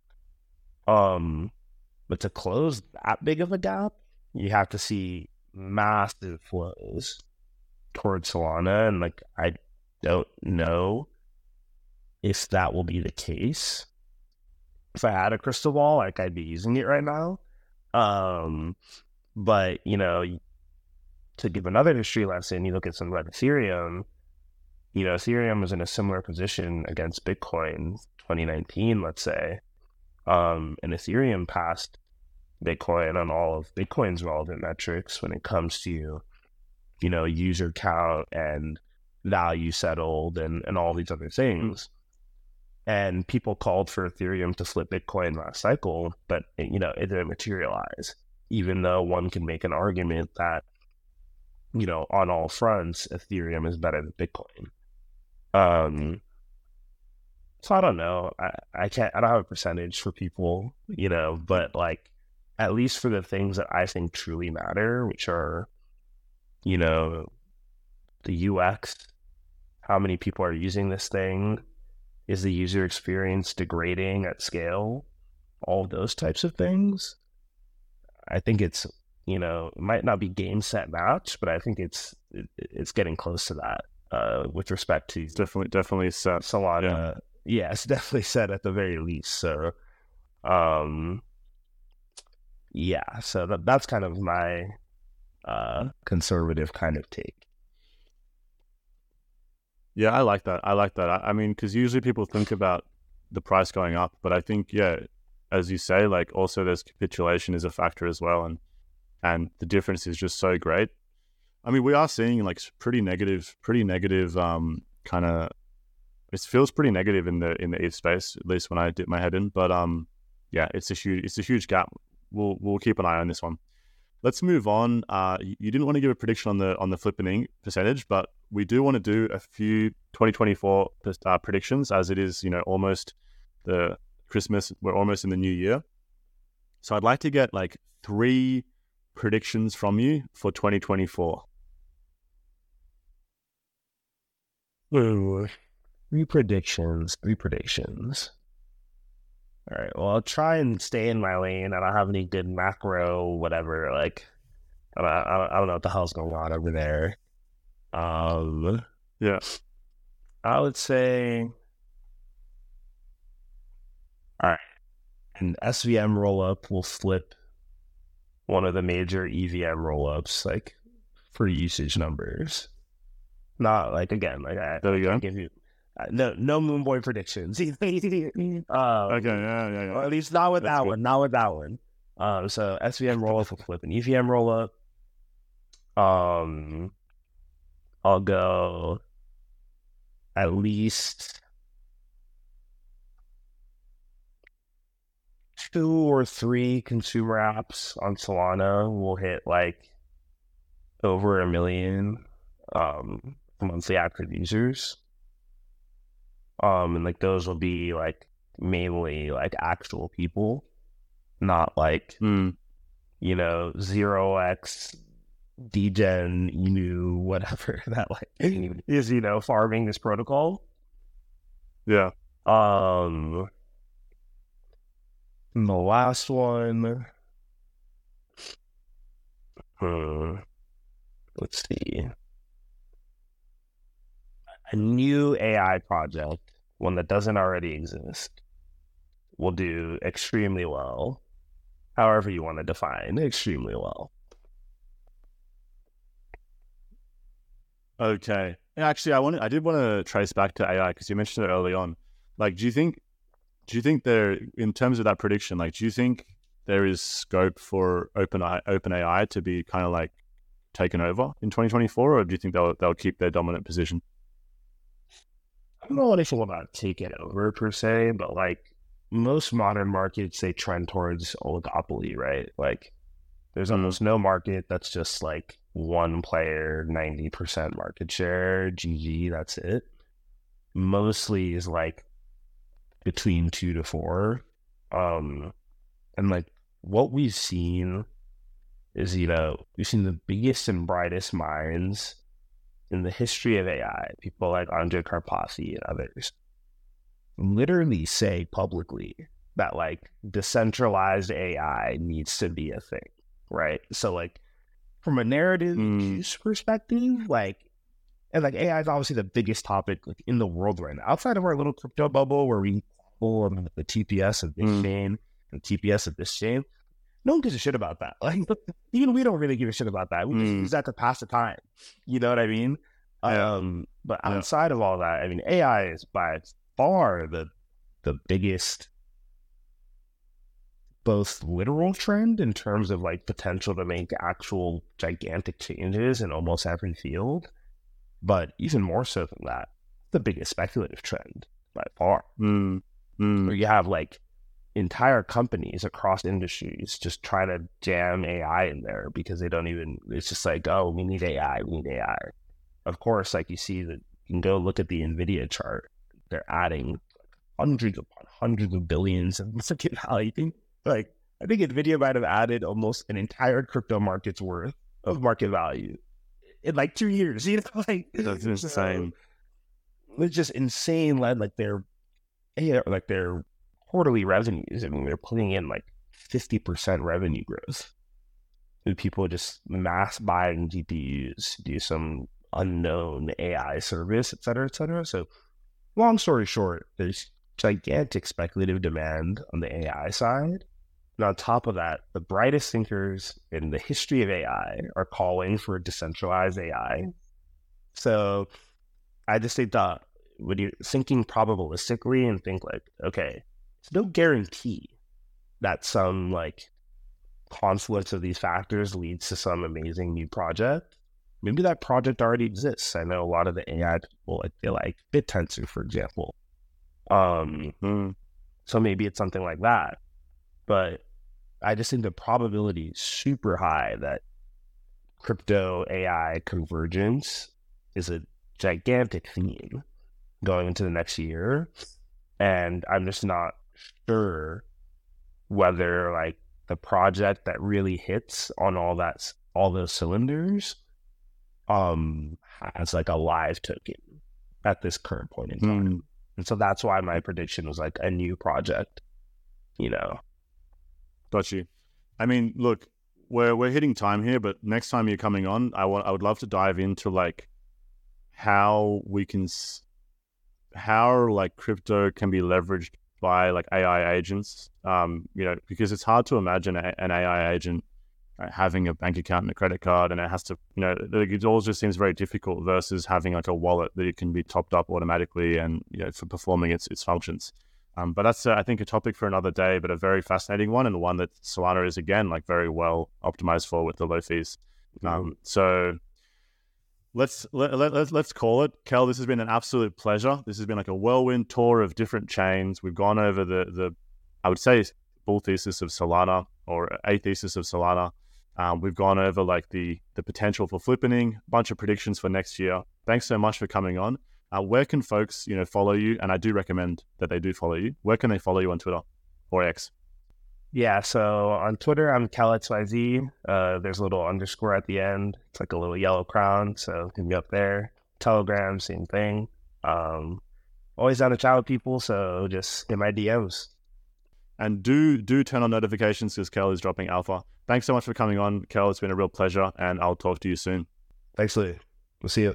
B: Um, but to close that big of a gap, you have to see massive flows towards Solana, and like I don't know if that will be the case. If I had a crystal ball, like I'd be using it right now. Um, but you know, to give another history lesson, you look at something like Ethereum. You know, Ethereum was in a similar position against Bitcoin twenty nineteen, let's say. Um, and Ethereum passed Bitcoin on all of Bitcoin's relevant metrics when it comes to, you know, user count and value settled and, and all these other things. And people called for Ethereum to flip Bitcoin last cycle, but, it, you know, it didn't materialize, even though one can make an argument that, you know, on all fronts, Ethereum is better than Bitcoin. Um, so I don't know. I, I can't, I don't have a percentage for people, you know, but like, at least for the things that I think truly matter, which are, you know, the U X, how many people are using this thing, is the user experience degrading at scale, all of those types of things. I think it's, you know, it might not be game, set, match, but I think it's it, it's getting close to that uh, with respect to
A: it's definitely definitely set.
B: Solana. Yeah. yeah, it's definitely set at the very least. So, um, yeah, so that, that's kind of my uh, conservative kind of take.
A: Yeah, I like that. I like that. I, I mean, because usually people think about the price going up, but I think, yeah, as you say, like also there's capitulation is a factor as well, and and the difference is just so great. I mean, we are seeing like pretty negative, pretty negative, um, kind of. It feels pretty negative in the in the E T H space, at least when I dip my head in. But um, yeah, it's a huge, it's a huge gap. We'll we'll keep an eye on this one. Let's move on. Uh, you didn't want to give a prediction on the on the flipping percentage, but we do want to do a few twenty twenty-four uh, predictions, as it is, you know, almost the Christmas. We're almost in the new year, so I'd like to get like three predictions from you for twenty twenty-four.
B: Ooh, three predictions. Three predictions. All right. Well, I'll try and stay in my lane. I don't have any good macro, whatever. Like, I don't, I don't, I don't know what the hell's going on over there. Um,
A: yeah,
B: I would say, all right, an S V M rollup will flip one of the major E V M rollups, like for usage numbers. Not like again, like I,
A: there you
B: I
A: go.
B: Give you. Uh, no, no Moonboy predictions. um,
A: okay, yeah, yeah, yeah.
B: Or at least not with That's that good. one. Not with that one. Um, so S V M rollup will flip an E V M rollup. Um, I'll go at least two or three consumer apps on Solana will hit like over a million um monthly active users. Um, and like those will be like mainly like actual people, not like,
A: mm.
B: you know, zero X, degen, Inu, whatever that like is, you know, farming this protocol.
A: Yeah.
B: Um, the last one, hmm, let's see. A new A I project, one that doesn't already exist, will do extremely well. However you want to define extremely well.
A: Okay. Actually, I wanted, I did want to trace back to A I because you mentioned it early on. Like, do you think, do you think there, in terms of that prediction, like, do you think there is scope for Open Open A I to be kind of like taken over in twenty twenty-four, or do you think they'll they'll keep their dominant position?
B: I don't know anything about take it over per se, but like most modern markets, they trend towards oligopoly, right? Like there's
A: Mm.
B: almost no market that's just like one player, ninety percent market share, G G, that's it. Mostly is like between two to four. Um, and like what we've seen is, you know, we've seen the biggest and brightest minds in the history of A I, people like Andrej Karpathy and others, literally say publicly that like decentralized A I needs to be a thing, right? So like from a narrative
A: Mm.
B: use perspective, like, and like A I is obviously the biggest topic like in the world right now, outside of our little crypto bubble where we pull on the T P S of this
A: Mm.
B: chain and T P S of this chain. No one gives a shit about that. Like even we don't really give a shit about that. We just
A: Mm.
B: use that to pass the time. You know what I mean?
A: Yeah.
B: Um, but
A: Yeah.
B: outside of all that, I mean, A I is by far the the biggest, both literal trend in terms of like potential to make actual gigantic changes in almost every field, but even more so than that, the biggest speculative trend by far.
A: Mm. Mm.
B: Where you have like entire companies across industries just try to jam A I in there because they don't even, it's just like, oh, we need A I, we need A I. Of course, like you see that you can go look at the NVIDIA chart, they're adding hundreds upon hundreds of billions in market value. Like, I think NVIDIA might have added almost an entire crypto market's worth of market value in like two years. You know, like
A: That's insane.
B: So, it's just insane. Like their, like their quarterly revenues. I mean, they're putting in like fifty percent revenue growth. And people just mass buying G P Us, do some unknown A I service, et cetera, et cetera. So, long story short, there's gigantic speculative demand on the A I side. And on top of that, the brightest thinkers in the history of A I are calling for decentralized A I. So, I just think that when you're thinking probabilistically and think like, okay, there's no guarantee that some like confluence of these factors leads to some amazing new project. Maybe that project already exists. I know a lot of the A I people, like they like BitTensor, for example. Um,
A: Mm.
B: so maybe it's something like that. But I just think the probability is super high that crypto A I convergence is a gigantic theme going into the next year. And I'm just not sure whether like the project that really hits on all that, all those cylinders, um, has like a live token at this current point in time.
A: Mm.
B: And so that's why my prediction was like a new project, you know.
A: Got you. I mean, look, we're we're hitting time here, but next time you're coming on, I want I would love to dive into like how we can s- how like crypto can be leveraged by like A I agents. Um, you know, because it's hard to imagine a, an A I agent uh, having a bank account and a credit card, and it has to, you know, like, it all just seems very difficult versus having like a wallet that it can be topped up automatically and, you know, for performing its its functions. Um, but that's, uh, I think, a topic for another day, but a very fascinating one, and one that Solana is, again, like very well optimized for with the low fees. Um, so let's let, let, let's let's call it. Kel, this has been an absolute pleasure. This has been like a whirlwind tour of different chains. We've gone over the, the I would say, bull thesis of Solana, or a thesis of Solana. Um, we've gone over like the the potential for flippening, a bunch of predictions for next year. Thanks so much for coming on. Uh, where can folks, you know, follow you? And I do recommend that they do follow you. Where can they follow you on Twitter or X?
B: Yeah, so on Twitter, I'm CalXYZ. Uh, there's a little underscore at the end. It's like a little yellow crown, so hit me up there. Telegram, same thing. Um, always down to chat with people, so just hit my D Ms.
A: And do do turn on notifications because Kel is dropping alpha. Thanks so much for coming on, Kel. It's been a real pleasure, and I'll talk to you soon.
B: Thanks, Lee. We'll see you.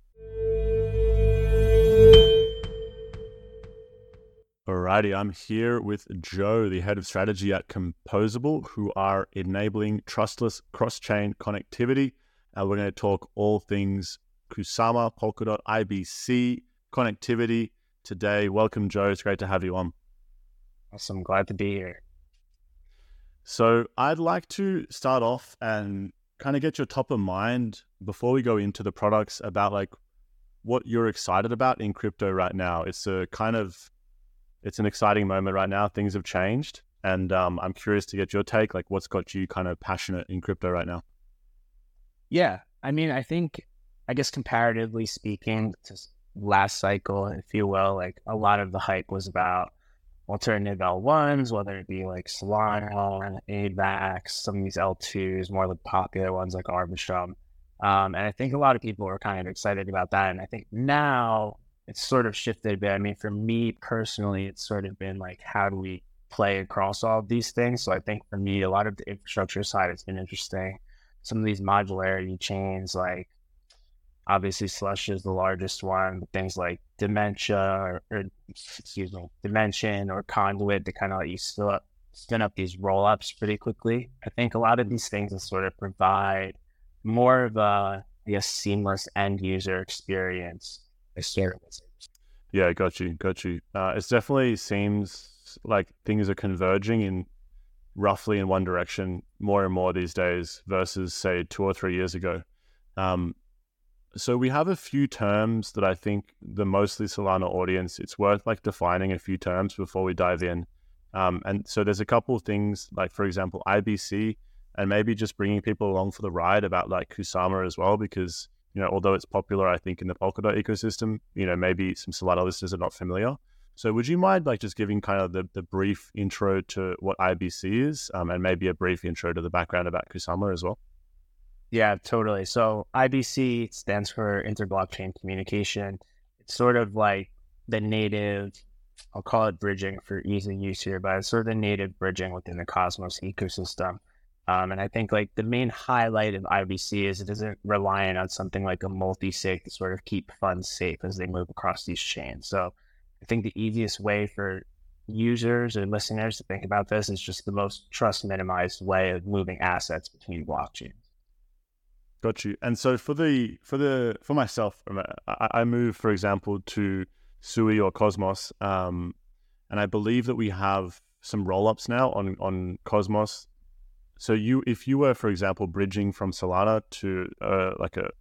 A: Alrighty, I'm here with Joe, the head of strategy at Composable, who are enabling trustless cross-chain connectivity. And we're going to talk all things Kusama, Polkadot, I B C, connectivity today. Welcome, Joe. It's great to have you on.
B: Awesome. Glad to be here.
A: So I'd like to start off and kind of get your top of mind before we go into the products about like what you're excited about in crypto right now. It's a kind of it's an exciting moment right now. Things have changed, and um, I'm curious to get your take. Like, what's got you kind of passionate in crypto right now?
C: Yeah, I mean, I think, I guess comparatively speaking to last cycle, if you will, like a lot of the hype was about alternative L ones, whether it be like Solana, A VAX, some of these L twos, more like popular ones like Arbitrum. Um, and I think a lot of people were kind of excited about that. And I think now it's sort of shifted a bit. I mean, for me personally, it's sort of been like, how do we play across all of these things? So I think for me, a lot of the infrastructure side has been interesting. Some of these modularity chains, like obviously Slush is the largest one, but things like Dementia or, or excuse me, Dimension or Conduit to kind of let you still up, spin up these roll-ups pretty quickly. I think a lot of these things will sort of provide more of a, a seamless end user experience.
A: Yeah, got you, got you. Uh, it definitely seems like things are converging in roughly in one direction more and more these days versus say two or three years ago. Um, so we have a few terms that I think the mostly Solana audience, it's worth like defining a few terms before we dive in. Um, and so there's a couple of things like, for example, I B C, and maybe just bringing people along for the ride about like Kusama as well, because, you know, although it's popular, I think in the Polkadot ecosystem, you know, maybe some Solana listeners are not familiar. So would you mind like just giving kind of the, the brief intro to what I B C is, um, and maybe a brief intro to the background about Kusama as well?
C: Yeah, totally. So I B C stands for Inter-Blockchain Communication. It's sort of like the native, I'll call it bridging for ease of use here, but it's sort of the native bridging within the Cosmos ecosystem. Um, and I think like the main highlight of I B C is it isn't reliant on something like a multi-sig to sort of keep funds safe as they move across these chains. So I think the easiest way for users or listeners to think about this is just the most trust minimized way of moving assets between blockchains.
A: Got you. And so for the for the for myself, I, I move, for example, to Sui or Cosmos, um, and I believe that we have some rollups now on on Cosmos. So you, if you were, for example, bridging from Solana to uh, like a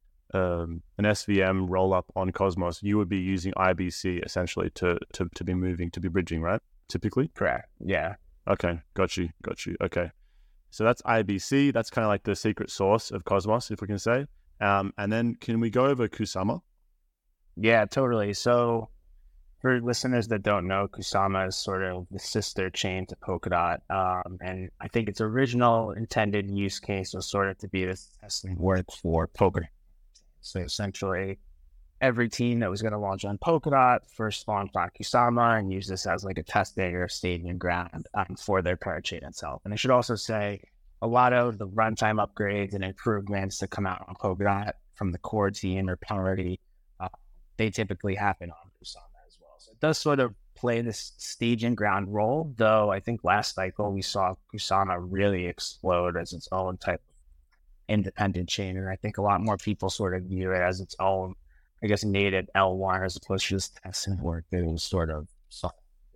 A: um, an S V M rollup on Cosmos, you would be using I B C essentially to to to be moving, to be bridging, right? Typically.
C: Correct. Yeah.
A: Okay. Got you. Got you. Okay. So that's I B C. That's kind of like the secret sauce of Cosmos, if we can say. Um, and then can we go over Kusama?
C: Yeah, totally. So for listeners that don't know, Kusama is sort of the sister chain to Polkadot. Um, and I think its original intended use case was sort of to be this testing work for Polkadot. So essentially, every team that was going to launch on Polkadot first launched on Kusama and use this as like a testing or staging ground um, for their parachain itself. And I should also say a lot of the runtime upgrades and improvements that come out on Polkadot from the core team or party, uh, they typically happen on Kusama as well. So it does sort of play this staging ground role, though I think last cycle we saw Kusama really explode as its own type of independent chain. And I think a lot more people sort of view it as its own, I guess, native L one as opposed to just testing work that it was sort of soft.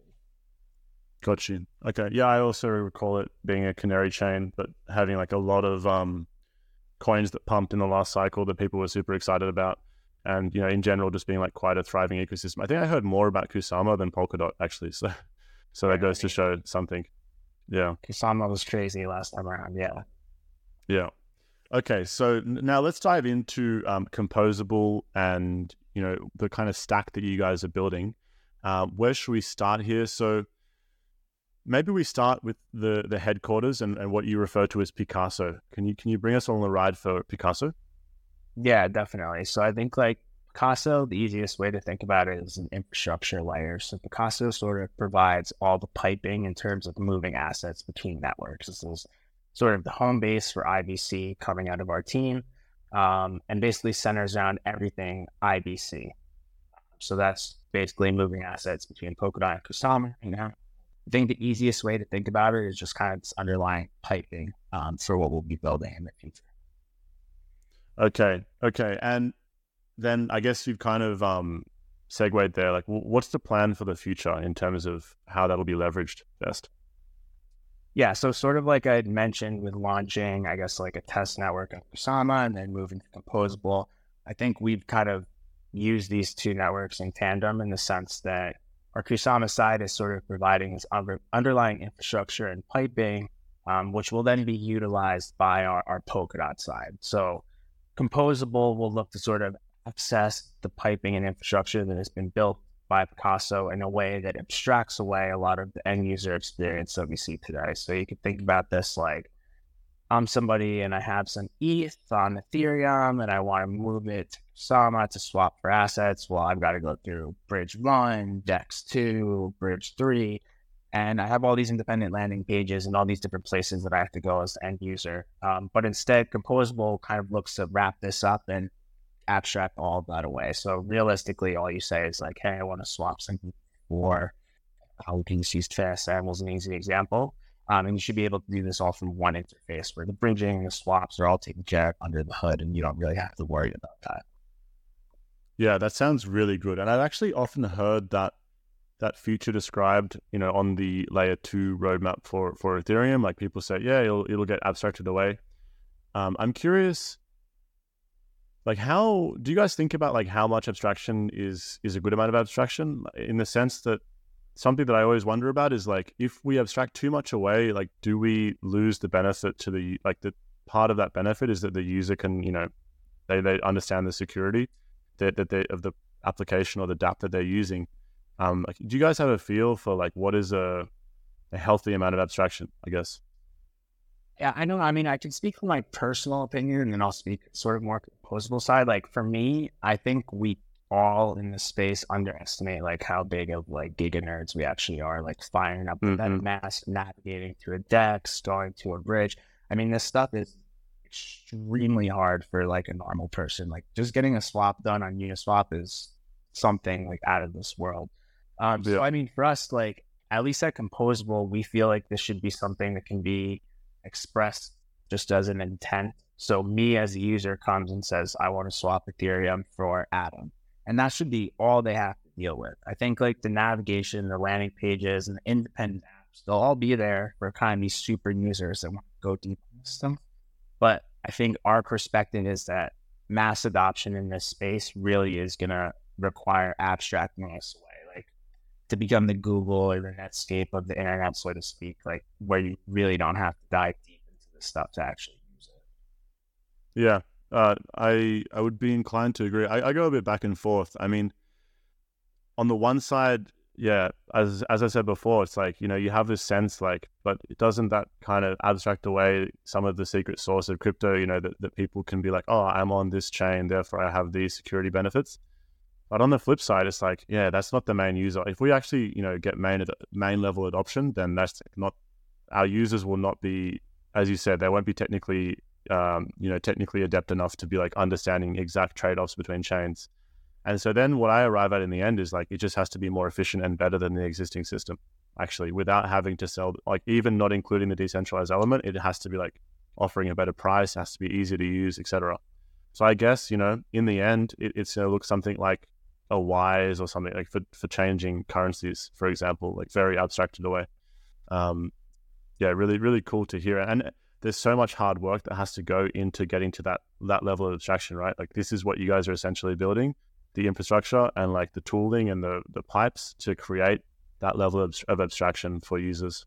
A: Got you. Okay. Yeah, I also recall it being a canary chain, but having like a lot of um, coins that pumped in the last cycle that people were super excited about. And, you know, in general, just being like quite a thriving ecosystem. I think I heard more about Kusama than Polkadot actually. So, so that goes to show something. Yeah.
C: Kusama was crazy last time around. Yeah.
A: Yeah. Okay, so now let's dive into um, Composable and, you know, the kind of stack that you guys are building. Uh, where should we start here? So maybe we start with the the headquarters and, and what you refer to as Picasso. Can you can you bring us on the ride for Picasso?
C: Yeah, definitely. So I think like Picasso, the easiest way to think about it is an infrastructure layer. So Picasso sort of provides all the piping in terms of moving assets between networks. This is sort of the home base for I B C coming out of our team, um, and basically centers around everything I B C. So that's basically moving assets between Polkadot and Kusama right now. I think the easiest way to think about it is just kind of this underlying piping um, for what we'll be building in the future.
A: Okay, okay. And then I guess you've kind of um, segued there. Like, what's the plan for the future in terms of how that'll be leveraged best?
C: Yeah, so sort of like I had mentioned with launching, I guess, like a test network of Kusama and then moving to Composable, I think we've kind of used these two networks in tandem in the sense that our Kusama side is sort of providing this under, underlying infrastructure and piping, um, which will then be utilized by our, our Polkadot side. So Composable will look to sort of access the piping and infrastructure that has been built by Picasso in a way that abstracts away a lot of the end user experience that we see today. So you can think about this like, I'm somebody and I have some E T H on Ethereum and I want to move it to Kusama to swap for assets. Well, I've got to go through Bridge one, Dex two, Bridge three, and I have all these independent landing pages and all these different places that I have to go as the end user. Um, but instead, Composable kind of looks to wrap this up and abstract all of that away. So realistically, all you say is like, hey, I want to swap something for how we can just use fast samples, an easy example. Um, and you should be able to do this all from one interface where the bridging and the swaps are all taken care of under the hood and you don't really have to worry about that.
A: Yeah, that sounds really good. And I've actually often heard that that feature described, you know, on the layer two roadmap for, for Ethereum. Like people say, yeah, it'll, it'll get abstracted away. Um, I'm curious, like how, do you guys think about like how much abstraction is, is a good amount of abstraction, in the sense that something that I always wonder about is like, if we abstract too much away, like, do we lose the benefit to the, like the part of that benefit is that the user can, you know, they, they understand the security that, that they, of the application or the dApp that they're using. Um, like, do you guys have a feel for like, what is a, a healthy amount of abstraction, I guess?
C: Yeah, I know. I mean, I can speak from my personal opinion and then I'll speak sort of more composable side. Like for me, I think we all in this space underestimate like how big of like giga nerds we actually are, like firing up mm-hmm. that mass, navigating through a Dex, going to a bridge. I mean, this stuff is extremely hard for like a normal person. Like just getting a swap done on Uniswap is something like out of this world. Um, yeah. So I mean, for us, like at least at Composable, we feel like this should be something that can be expressed just as an intent. So me as a user comes and says, I want to swap Ethereum for Atom. And that should be all they have to deal with. I think like the navigation, the landing pages, and the independent apps, they'll all be there for kind of these super users that want to go deep in this stuff. But I think our perspective is that mass adoption in this space really is going to require abstracting this away, like to become the Google or the Netscape of the internet, so to speak, like where you really don't have to dive deep into this stuff to actually use it.
A: Yeah. Uh, I I would be inclined to agree. I, I go a bit back and forth. I mean, on the one side, yeah, as as I said before, it's like, you know, you have this sense like, but doesn't that kind of abstract away some of the secret sauce of crypto, you know, that, that people can be like, oh, I'm on this chain, therefore I have these security benefits. But on the flip side, it's like, yeah, that's not the main user. If we actually, you know, get main main level adoption, then that's not, our users will not be, as you said, they won't be technically Um, you know, technically adept enough to be like understanding exact trade-offs between chains. And so then what I arrive at in the end is like, it just has to be more efficient and better than the existing system, actually, without having to sell, like even not including the decentralized element, it has to be like offering a better price, has to be easier to use, et cetera. So I guess, you know, in the end, it, it's going to look something like a Wise or something like for, for changing currencies, for example, like very abstracted away. Um, yeah, really, really cool to hear. And there's so much hard work that has to go into getting to that that level of abstraction, right? Like this is what you guys are essentially building, the infrastructure and like the tooling and the the pipes to create that level of, of abstraction for users.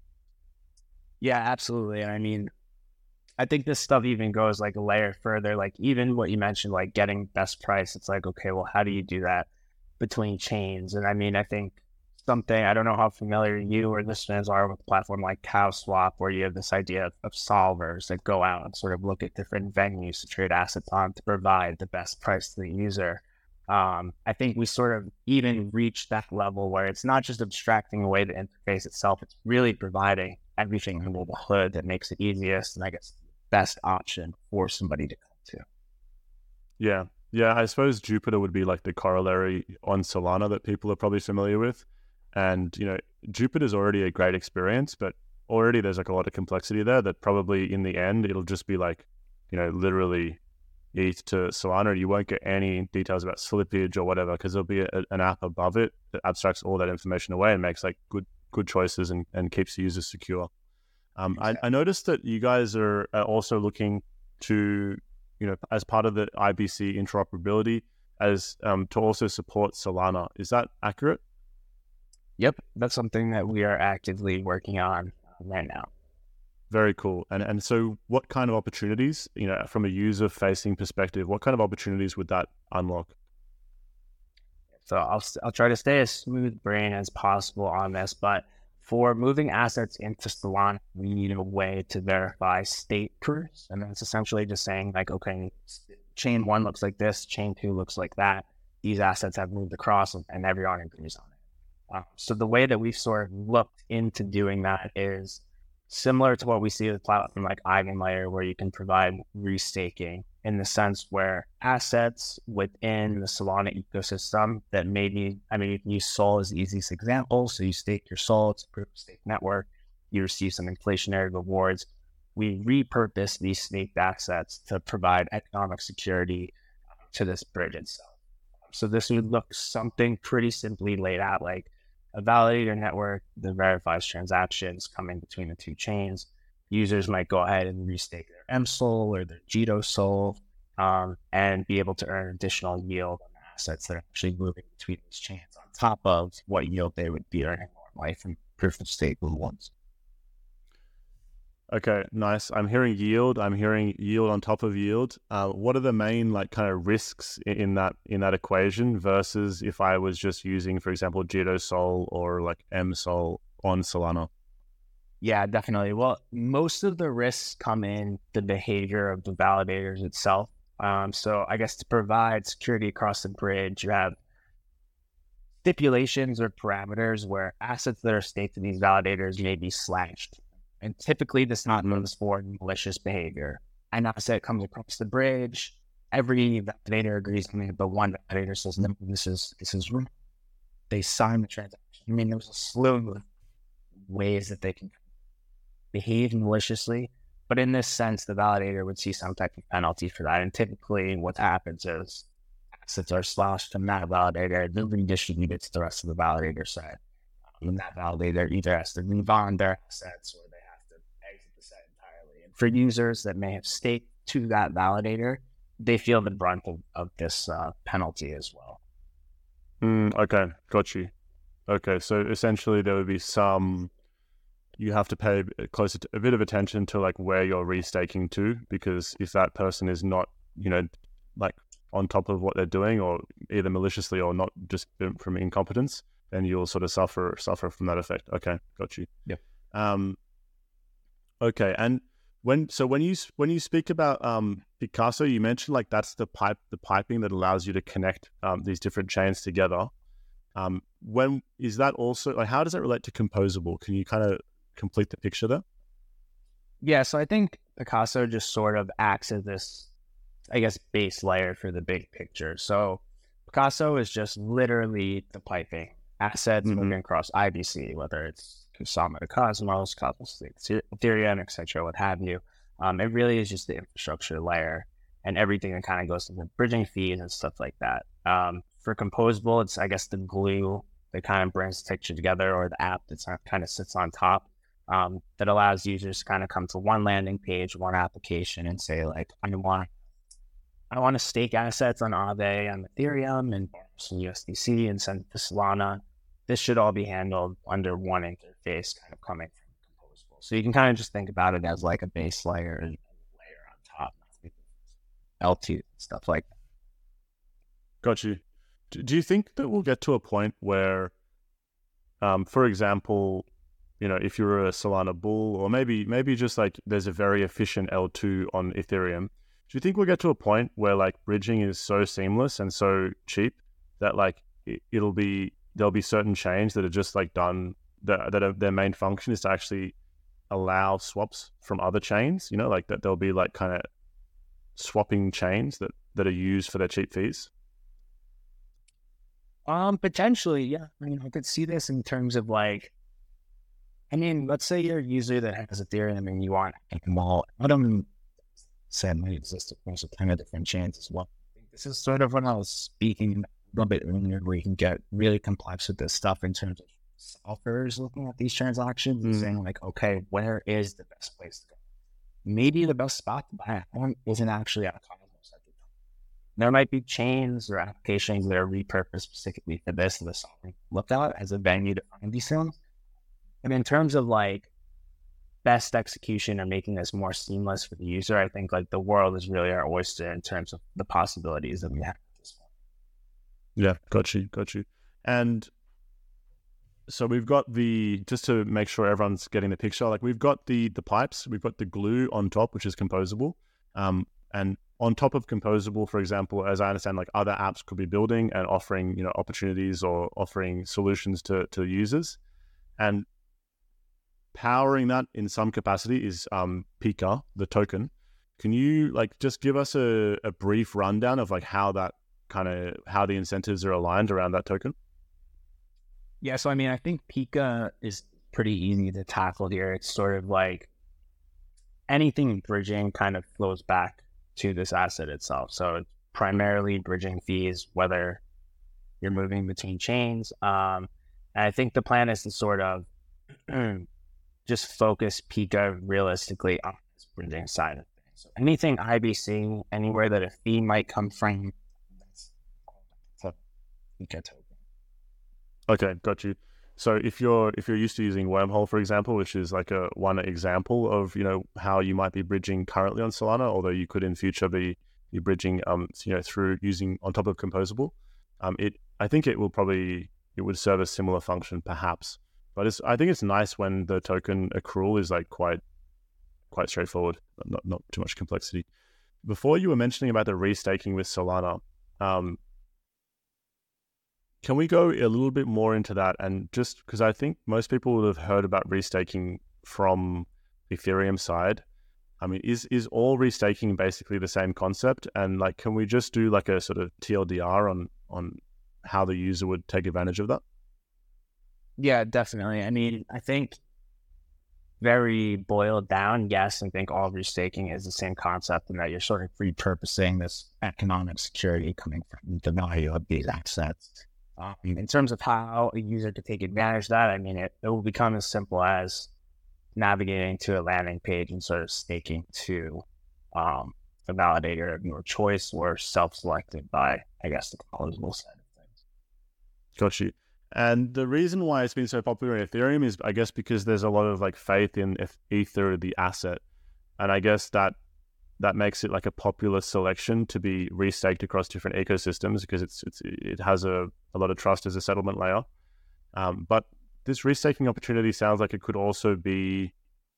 C: Yeah, absolutely. And I mean, I think this stuff even goes like a layer further. Like even what you mentioned, like getting best price, it's like, okay, well, how do you do that between chains? And I mean, I think something, I don't know how familiar you or listeners are with a platform like CowSwap, where you have this idea of, of solvers that go out and sort of look at different venues to trade assets on to provide the best price to the user. Um, I think we sort of even reached that level where it's not just abstracting away the interface itself, it's really providing everything under the hood that makes it easiest and I guess best option for somebody to come to.
A: Yeah. Yeah. I suppose Jupiter would be like the corollary on Solana that people are probably familiar with. And, you know, Jupiter's already a great experience, but already there's like a lot of complexity there that probably in the end, it'll just be like, you know, literally E T H to Solana. You won't get any details about slippage or whatever, because there'll be a, an app above it that abstracts all that information away and makes like good good choices and, and keeps the users secure. Um, I, I noticed that you guys are also looking to, you know, as part of the I B C interoperability, as um, to also support Solana. Is that accurate?
C: Yep, that's something that we are actively working on right now.
A: Very cool. And and so what kind of opportunities, you know, from a user facing perspective, what kind of opportunities would that unlock?
C: So I'll I'll try to stay as smooth brain as possible on this, but for moving assets into Solana, we need a way to verify state proofs, and that's essentially just saying like, okay, chain one looks like this, chain two looks like that. These assets have moved across, and everyone agrees on it. Uh, so the way that we've sort of looked into doing that is similar to what we see with platform like EigenLayer, where you can provide restaking in the sense where assets within the Solana ecosystem that maybe, I mean, you can use Sol as the easiest example. So you stake your Sol, it's a proof of stake network, you receive some inflationary rewards. We repurpose these staked assets to provide economic security to this bridge itself. So this would look something pretty simply laid out, like a validator network that verifies transactions coming between the two chains. Users might go ahead and restake their M SOL or their Jito SOL um, and be able to earn additional yield on the assets that are actually moving between these chains on top of what yield they would be earning normally from proof of stake ones.
A: Okay, nice. I'm hearing yield. I'm hearing yield on top of yield. Uh, what are the main like kind of risks in, in that in that equation versus if I was just using, for example, Jito Sol or like M SOL on Solana?
C: Yeah, definitely. Well, most of the risks come in the behavior of the validators itself. Um, so I guess to provide security across the bridge, you have stipulations or parameters where assets that are staked to these validators may be slashed. And typically this not moves for malicious behavior. An asset comes across the bridge, every validator agrees on it, but one validator says, no, this is this is wrong. They sign the transaction. I mean, there's a slew of ways that they can behave maliciously, but in this sense, the validator would see some type of penalty for that. And typically what happens is assets are slashed from that validator, then redistributed to the rest of the validator side. Um, and that validator either has to move on their assets or they have to exit the set entirely. And for users that may have staked to that validator, they feel the brunt of, of this uh, penalty as well.
A: Mm, okay, got you. Okay, so essentially there would be some, you have to pay closer to, a bit of attention to like where you're restaking to, because if that person is not, you know, like on top of what they're doing, or either maliciously or not just from incompetence, then you'll sort of suffer suffer from that effect. Okay, got you.
C: Yep.
A: Um, okay, and when so when you when you speak about um, Picasso, you mentioned like that's the pipe the piping that allows you to connect um, these different chains together. Um, when is that also like how does that relate to composable? Can you kind of complete the picture there?
C: Yeah, so I think Picasso just sort of acts as this, I guess, base layer for the big picture. So Picasso is just literally the piping assets mm-hmm. moving across I B C, whether it's Kusama to Cosmos, Cosmos to Ethereum, et cetera, what have you. Um, it really is just the infrastructure layer and everything that kind of goes to the bridging fees and stuff like that. Um, for composable, it's, I guess, the glue that kind of brings the picture together, or the app that kind of sits on top. Um, that allows users to kind of come to one landing page, one application, and say like, I want, I want to stake assets on Aave, on Ethereum, and some U S D C, and send to Solana. This should all be handled under one interface, kind of coming from composable. So you can kind of just think about it as like a base layer and a layer on top, L two stuff like that.
A: Got you. Do you think that we'll get to a point where, um, for example, you know, if you're a Solana bull, or maybe maybe just like there's a very efficient L two on Ethereum, do you think we'll get to a point where like bridging is so seamless and so cheap that like it, it'll be there'll be certain chains that are just like done that that are, their main function is to actually allow swaps from other chains, you know, like that there'll be like kind of swapping chains that that are used for their cheap fees?
C: Um, potentially, yeah. I mean, I could see this in terms of like, I mean, let's say you're a user that has Ethereum and you want a wallet. I don't say it might exist across a ton of different chains as well. I think this is sort of when I was speaking a little bit earlier, where you can get really complex with this stuff in terms of solvers looking at these transactions and saying like, okay, where is the best place to go? Maybe the best spot to buy a phone isn't actually at Cosmos at the time. there might be chains or applications that are repurposed specifically for this and this looked at as a venue to find these things. And in terms of like best execution or making this more seamless for the user, I think like the world is really our oyster in terms of the possibilities that we have at this point.
A: Yeah, got you, got you. And so we've got the, just to make sure everyone's getting the picture, like we've got the the pipes, we've got the glue on top, which is composable. Um, and on top of composable, for example, as I understand, like other apps could be building and offering, you know, opportunities or offering solutions to, to users. And powering that in some capacity is um, Pika, the token. Can you like just give us a, a brief rundown of like how that kind of, how the incentives are aligned around that token?
C: Yeah, so I mean, I think Pika is pretty easy to tackle here. It's sort of like anything bridging kind of flows back to this asset itself. So it's primarily bridging fees, whether you're moving between chains. Um, and I think the plan is to sort of just focus Pika realistically on this bridging side of things. So anything I B C, anywhere that a fee might come from, that's a Pika token.
A: Okay, got you. So if you're if you're used to using Wormhole, for example, which is like a one example of, you know, how you might be bridging currently on Solana, although you could in future be, be bridging um you know through using on top of composable, um it I think it will probably it would serve a similar function perhaps. But it's I think it's nice when the token accrual is like quite quite straightforward, not not too much complexity. Before you were mentioning about the restaking with Solana, um can we go a little bit more into that? And just because I think most people would have heard about restaking from Ethereum side. I mean, is is all restaking basically the same concept? And like, can we just do like a sort of T L D R on on how the user would take advantage of that?
C: Yeah, definitely. I mean, I think very boiled down, yes, I think all restaking is the same concept in that you're sort of repurposing this economic security coming from the value of these assets. Um, in terms of how a user could take advantage of that, I mean, it, it will become as simple as navigating to a landing page and sort of staking to um, a validator of your choice or self-selected by, I guess, the composable side of things.
A: Got you. And the reason why it's been so popular in Ethereum is, I guess, because there's a lot of like faith in Ether, the asset. And I guess that that makes it like a popular selection to be restaked across different ecosystems because it's, it's it has a, a lot of trust as a settlement layer. Um, but this restaking opportunity sounds like it could also be,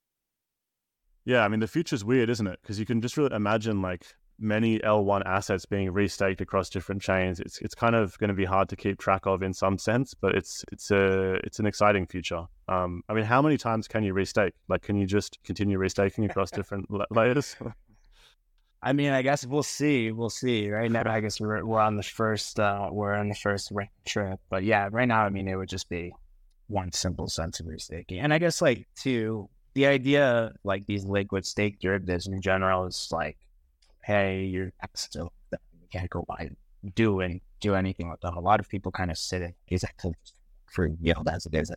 A: yeah, I mean, the future's weird, isn't it? Because you can just really imagine like many L one assets being restaked across different chains. It's it's kind of going to be hard to keep track of in some sense, but it's it's a it's an exciting future. Um, I mean, how many times can you restake? Like, can you just continue restaking across different la- layers?
C: I mean, I guess we'll see. We'll see. Right now, I guess we're we're on the first uh, we're on the first rank trip. But yeah, right now, I mean, it would just be one simple sense of restaking. And I guess like two, the idea like these liquid stake derivatives in general is like, hey, you're still you can't go buy do and do anything with them. A lot of people kind of sit in these activities for yield as it is.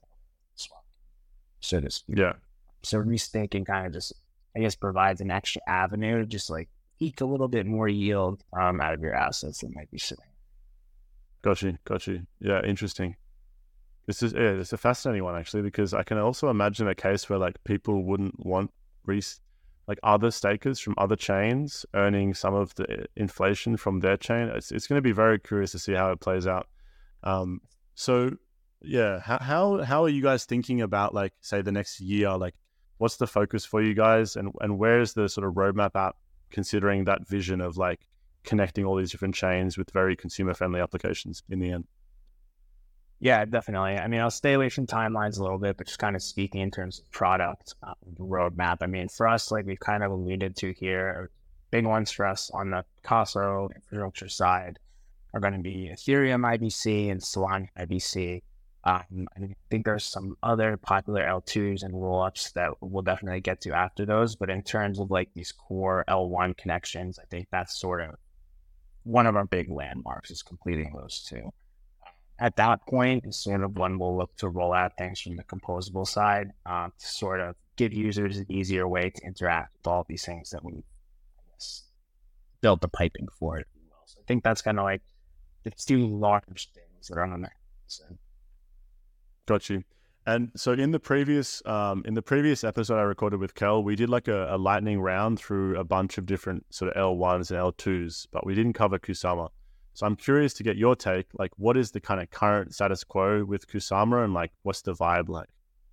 C: So this
A: yeah.
C: So restaking kind of just I guess provides an extra avenue to just like eke a little bit more yield um, out of your assets that might be sitting.
A: Got you, got you. Yeah, interesting. This is yeah, it's a fascinating one actually because I can also imagine a case where like people wouldn't want res like other stakers from other chains earning some of the inflation from their chain. It's it's going to be very curious to see how it plays out. Um, so yeah, how how how are you guys thinking about like say the next year? Like, what's the focus for you guys, and and where's the sort of roadmap at? Considering that vision of like connecting all these different chains with very consumer friendly applications in the end.
C: Yeah, definitely. I mean, I'll stay away from timelines a little bit, but just kind of speaking in terms of product uh, roadmap. I mean, for us, like we've kind of alluded to here, big ones for us on the Caso infrastructure side are going to be Ethereum I B C and Solana I B C. Um, I think there's some other popular L twos and rollups that we'll definitely get to after those. But in terms of like these core L one connections, I think that's sort of one of our big landmarks is completing those two. At that point is sort of when we'll look to roll out things from the composable side um, to sort of give users an easier way to interact with all these things that we I guess, built the piping for it. So I think that's kind of like the two large things that are on there. So.
A: Got you. And so in the previous um, in the previous episode I recorded with Kel, we did like a, a lightning round through a bunch of different sort of L ones and L twos, but we didn't cover Kusama. So I'm curious to get your take. Like, what is the kind of current status quo with Kusama, and like, what's the vibe like?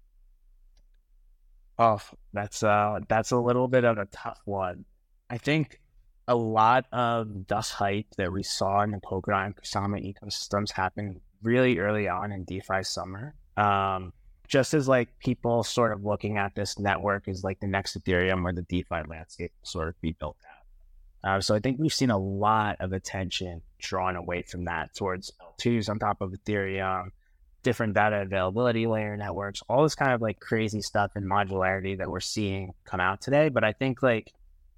C: Oh, that's uh, that's a little bit of a tough one. I think a lot of the hype that we saw in the Polkadot and Kusama ecosystems happened really early on in DeFi summer. Um, just as like people sort of looking at this network as like the next Ethereum or the DeFi landscape will sort of be built out. Uh, so I think we've seen a lot of attention drawn away from that towards L twos on top of Ethereum, different data availability layer networks, all this kind of like crazy stuff and modularity that we're seeing come out today. But I think like,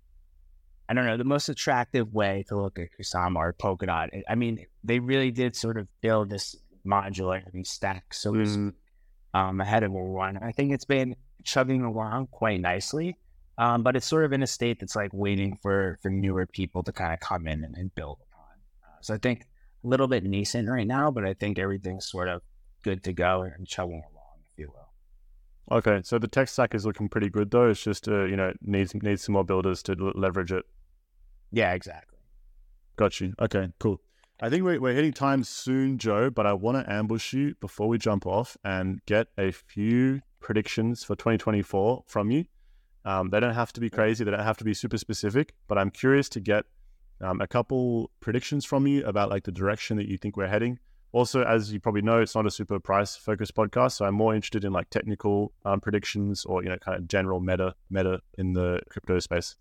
C: I don't know, the most attractive way to look at Kusama or Polkadot, I mean, they really did sort of build this modularity stack so mm. um, ahead of everyone. I think it's been chugging along quite nicely, um, but it's sort of in a state that's like waiting for, for newer people to kind of come in and, and build upon. Uh, so I think a little bit nascent right now, but I think everything's sort of good to go and chugging along, if you will.
A: Okay, so the tech stack is looking pretty good though. It's just uh, you know needs needs some more builders to l- leverage it.
C: Yeah, exactly.
A: Got you. Okay, cool. I think we're, we're hitting time soon, Joe, but I want to ambush you before we jump off and get a few predictions for twenty twenty-four from you. Um, they don't have to be crazy. They don't have to be super specific, but I'm curious to get um, a couple predictions from you about like the direction that you think we're heading. Also, as you probably know, it's not a super price focused podcast, so I'm more interested in like technical um, predictions or, you know, kind of general meta meta in the crypto space.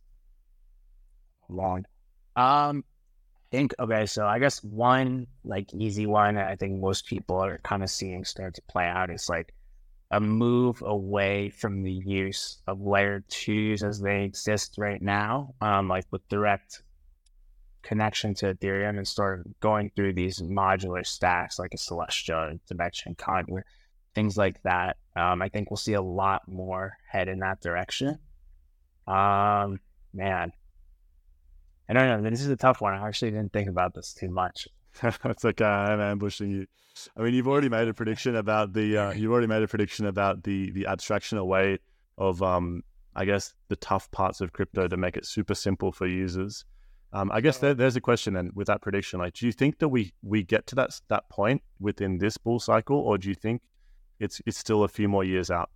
C: Long. Um, think, okay, so I guess one like easy one I think most people are kind of seeing start to play out is like a move away from the use of layer twos as they exist right now, um, like with direct connection to Ethereum, and start going through these modular stacks like a Celestia, Dimension, Conduit, things like that. Um, I think we'll see a lot more head in that direction. Um, man. I don't know. This is a tough one. I actually didn't think about this too much.
A: It's okay. I'm ambushing you. I mean, you've already made a prediction about the. Uh, you've already made a prediction about the the abstraction away of, um, I guess, the tough parts of crypto to make it super simple for users. Um, I guess there, there's a question then with that prediction. Like, do you think that we we get to that that point within this bull cycle, or do you think it's it's still a few more years out?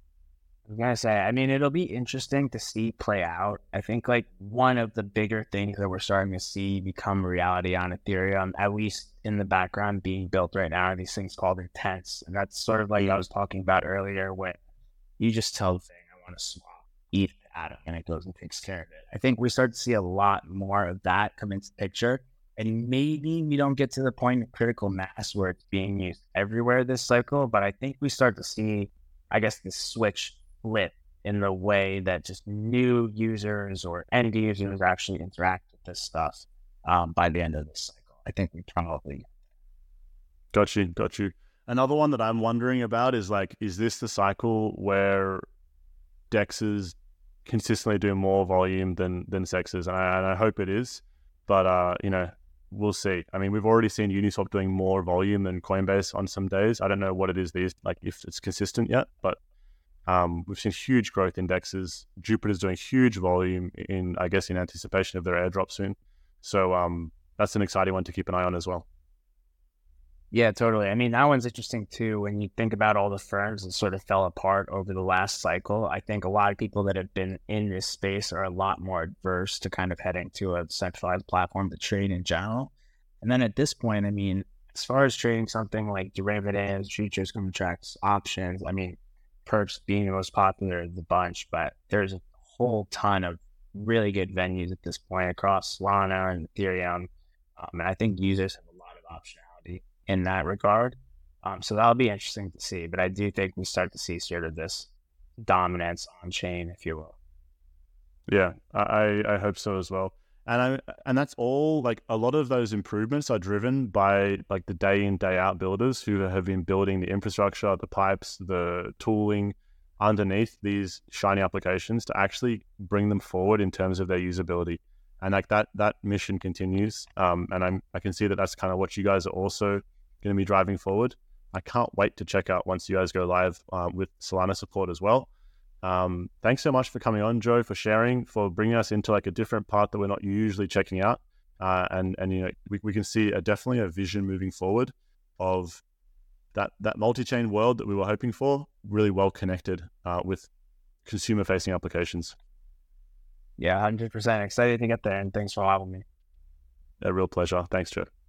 C: I was gonna say, I mean, it'll be interesting to see play out. I think like one of the bigger things that we're starting to see become reality on Ethereum, at least in the background being built right now, are these things called intents. And that's sort of like mm-hmm. I was talking about earlier, when you just tell the thing, I want to swap E T H to Atom, and it goes and takes care of it. I think we start to see a lot more of that come into the picture. And maybe we don't get to the point of critical mass where it's being used everywhere this cycle, but I think we start to see, I guess, the switch flip in the way that just new users or end users actually interact with this stuff um, by the end of this cycle. I think we probably
A: got you, got you. Another one that I'm wondering about is like, is this the cycle where dexes consistently do more volume than than sexes? And I, and I hope it is, but uh, you know, we'll see. I mean, we've already seen Uniswap doing more volume than Coinbase on some days. I don't know what it is these, like if it's consistent yet, but Um, we've seen huge growth in dexes. Jupiter's doing huge volume in, I guess, in anticipation of their airdrop soon. So um, that's an exciting one to keep an eye on as well.
C: Yeah, totally. I mean, that one's interesting too. When you think about all the firms that sort of fell apart over the last cycle, I think a lot of people that have been in this space are a lot more adverse to kind of heading to a centralized platform to trade in general. And then at this point, I mean, as far as trading something like derivatives, futures contracts, options, I mean, perps being the most popular of the bunch, but there's a whole ton of really good venues at this point across Solana and Ethereum. Um, and I think users have a lot of optionality in that regard. Um, so that'll be interesting to see, but I do think we start to see sort of this dominance on chain, if you will.
A: Yeah, I, I hope so as well. And I, and that's all, like a lot of those improvements are driven by like the day in, day out builders who have been building the infrastructure, the pipes, the tooling underneath these shiny applications to actually bring them forward in terms of their usability. and like that that mission continues. Um, and I'm I can see that that's kind of what you guys are also going to be driving forward. I can't wait to check out once you guys go live uh, with Solana support as well. Um, thanks so much for coming on, Joe, for sharing, for bringing us into like a different part that we're not usually checking out. Uh, and, and, you know, we, we can see a, definitely a vision moving forward of that, that multi-chain world that we were hoping for, really well connected uh, with consumer facing applications.
C: Yeah, one hundred percent excited to get there. And thanks for having me.
A: A real pleasure. Thanks, Joe.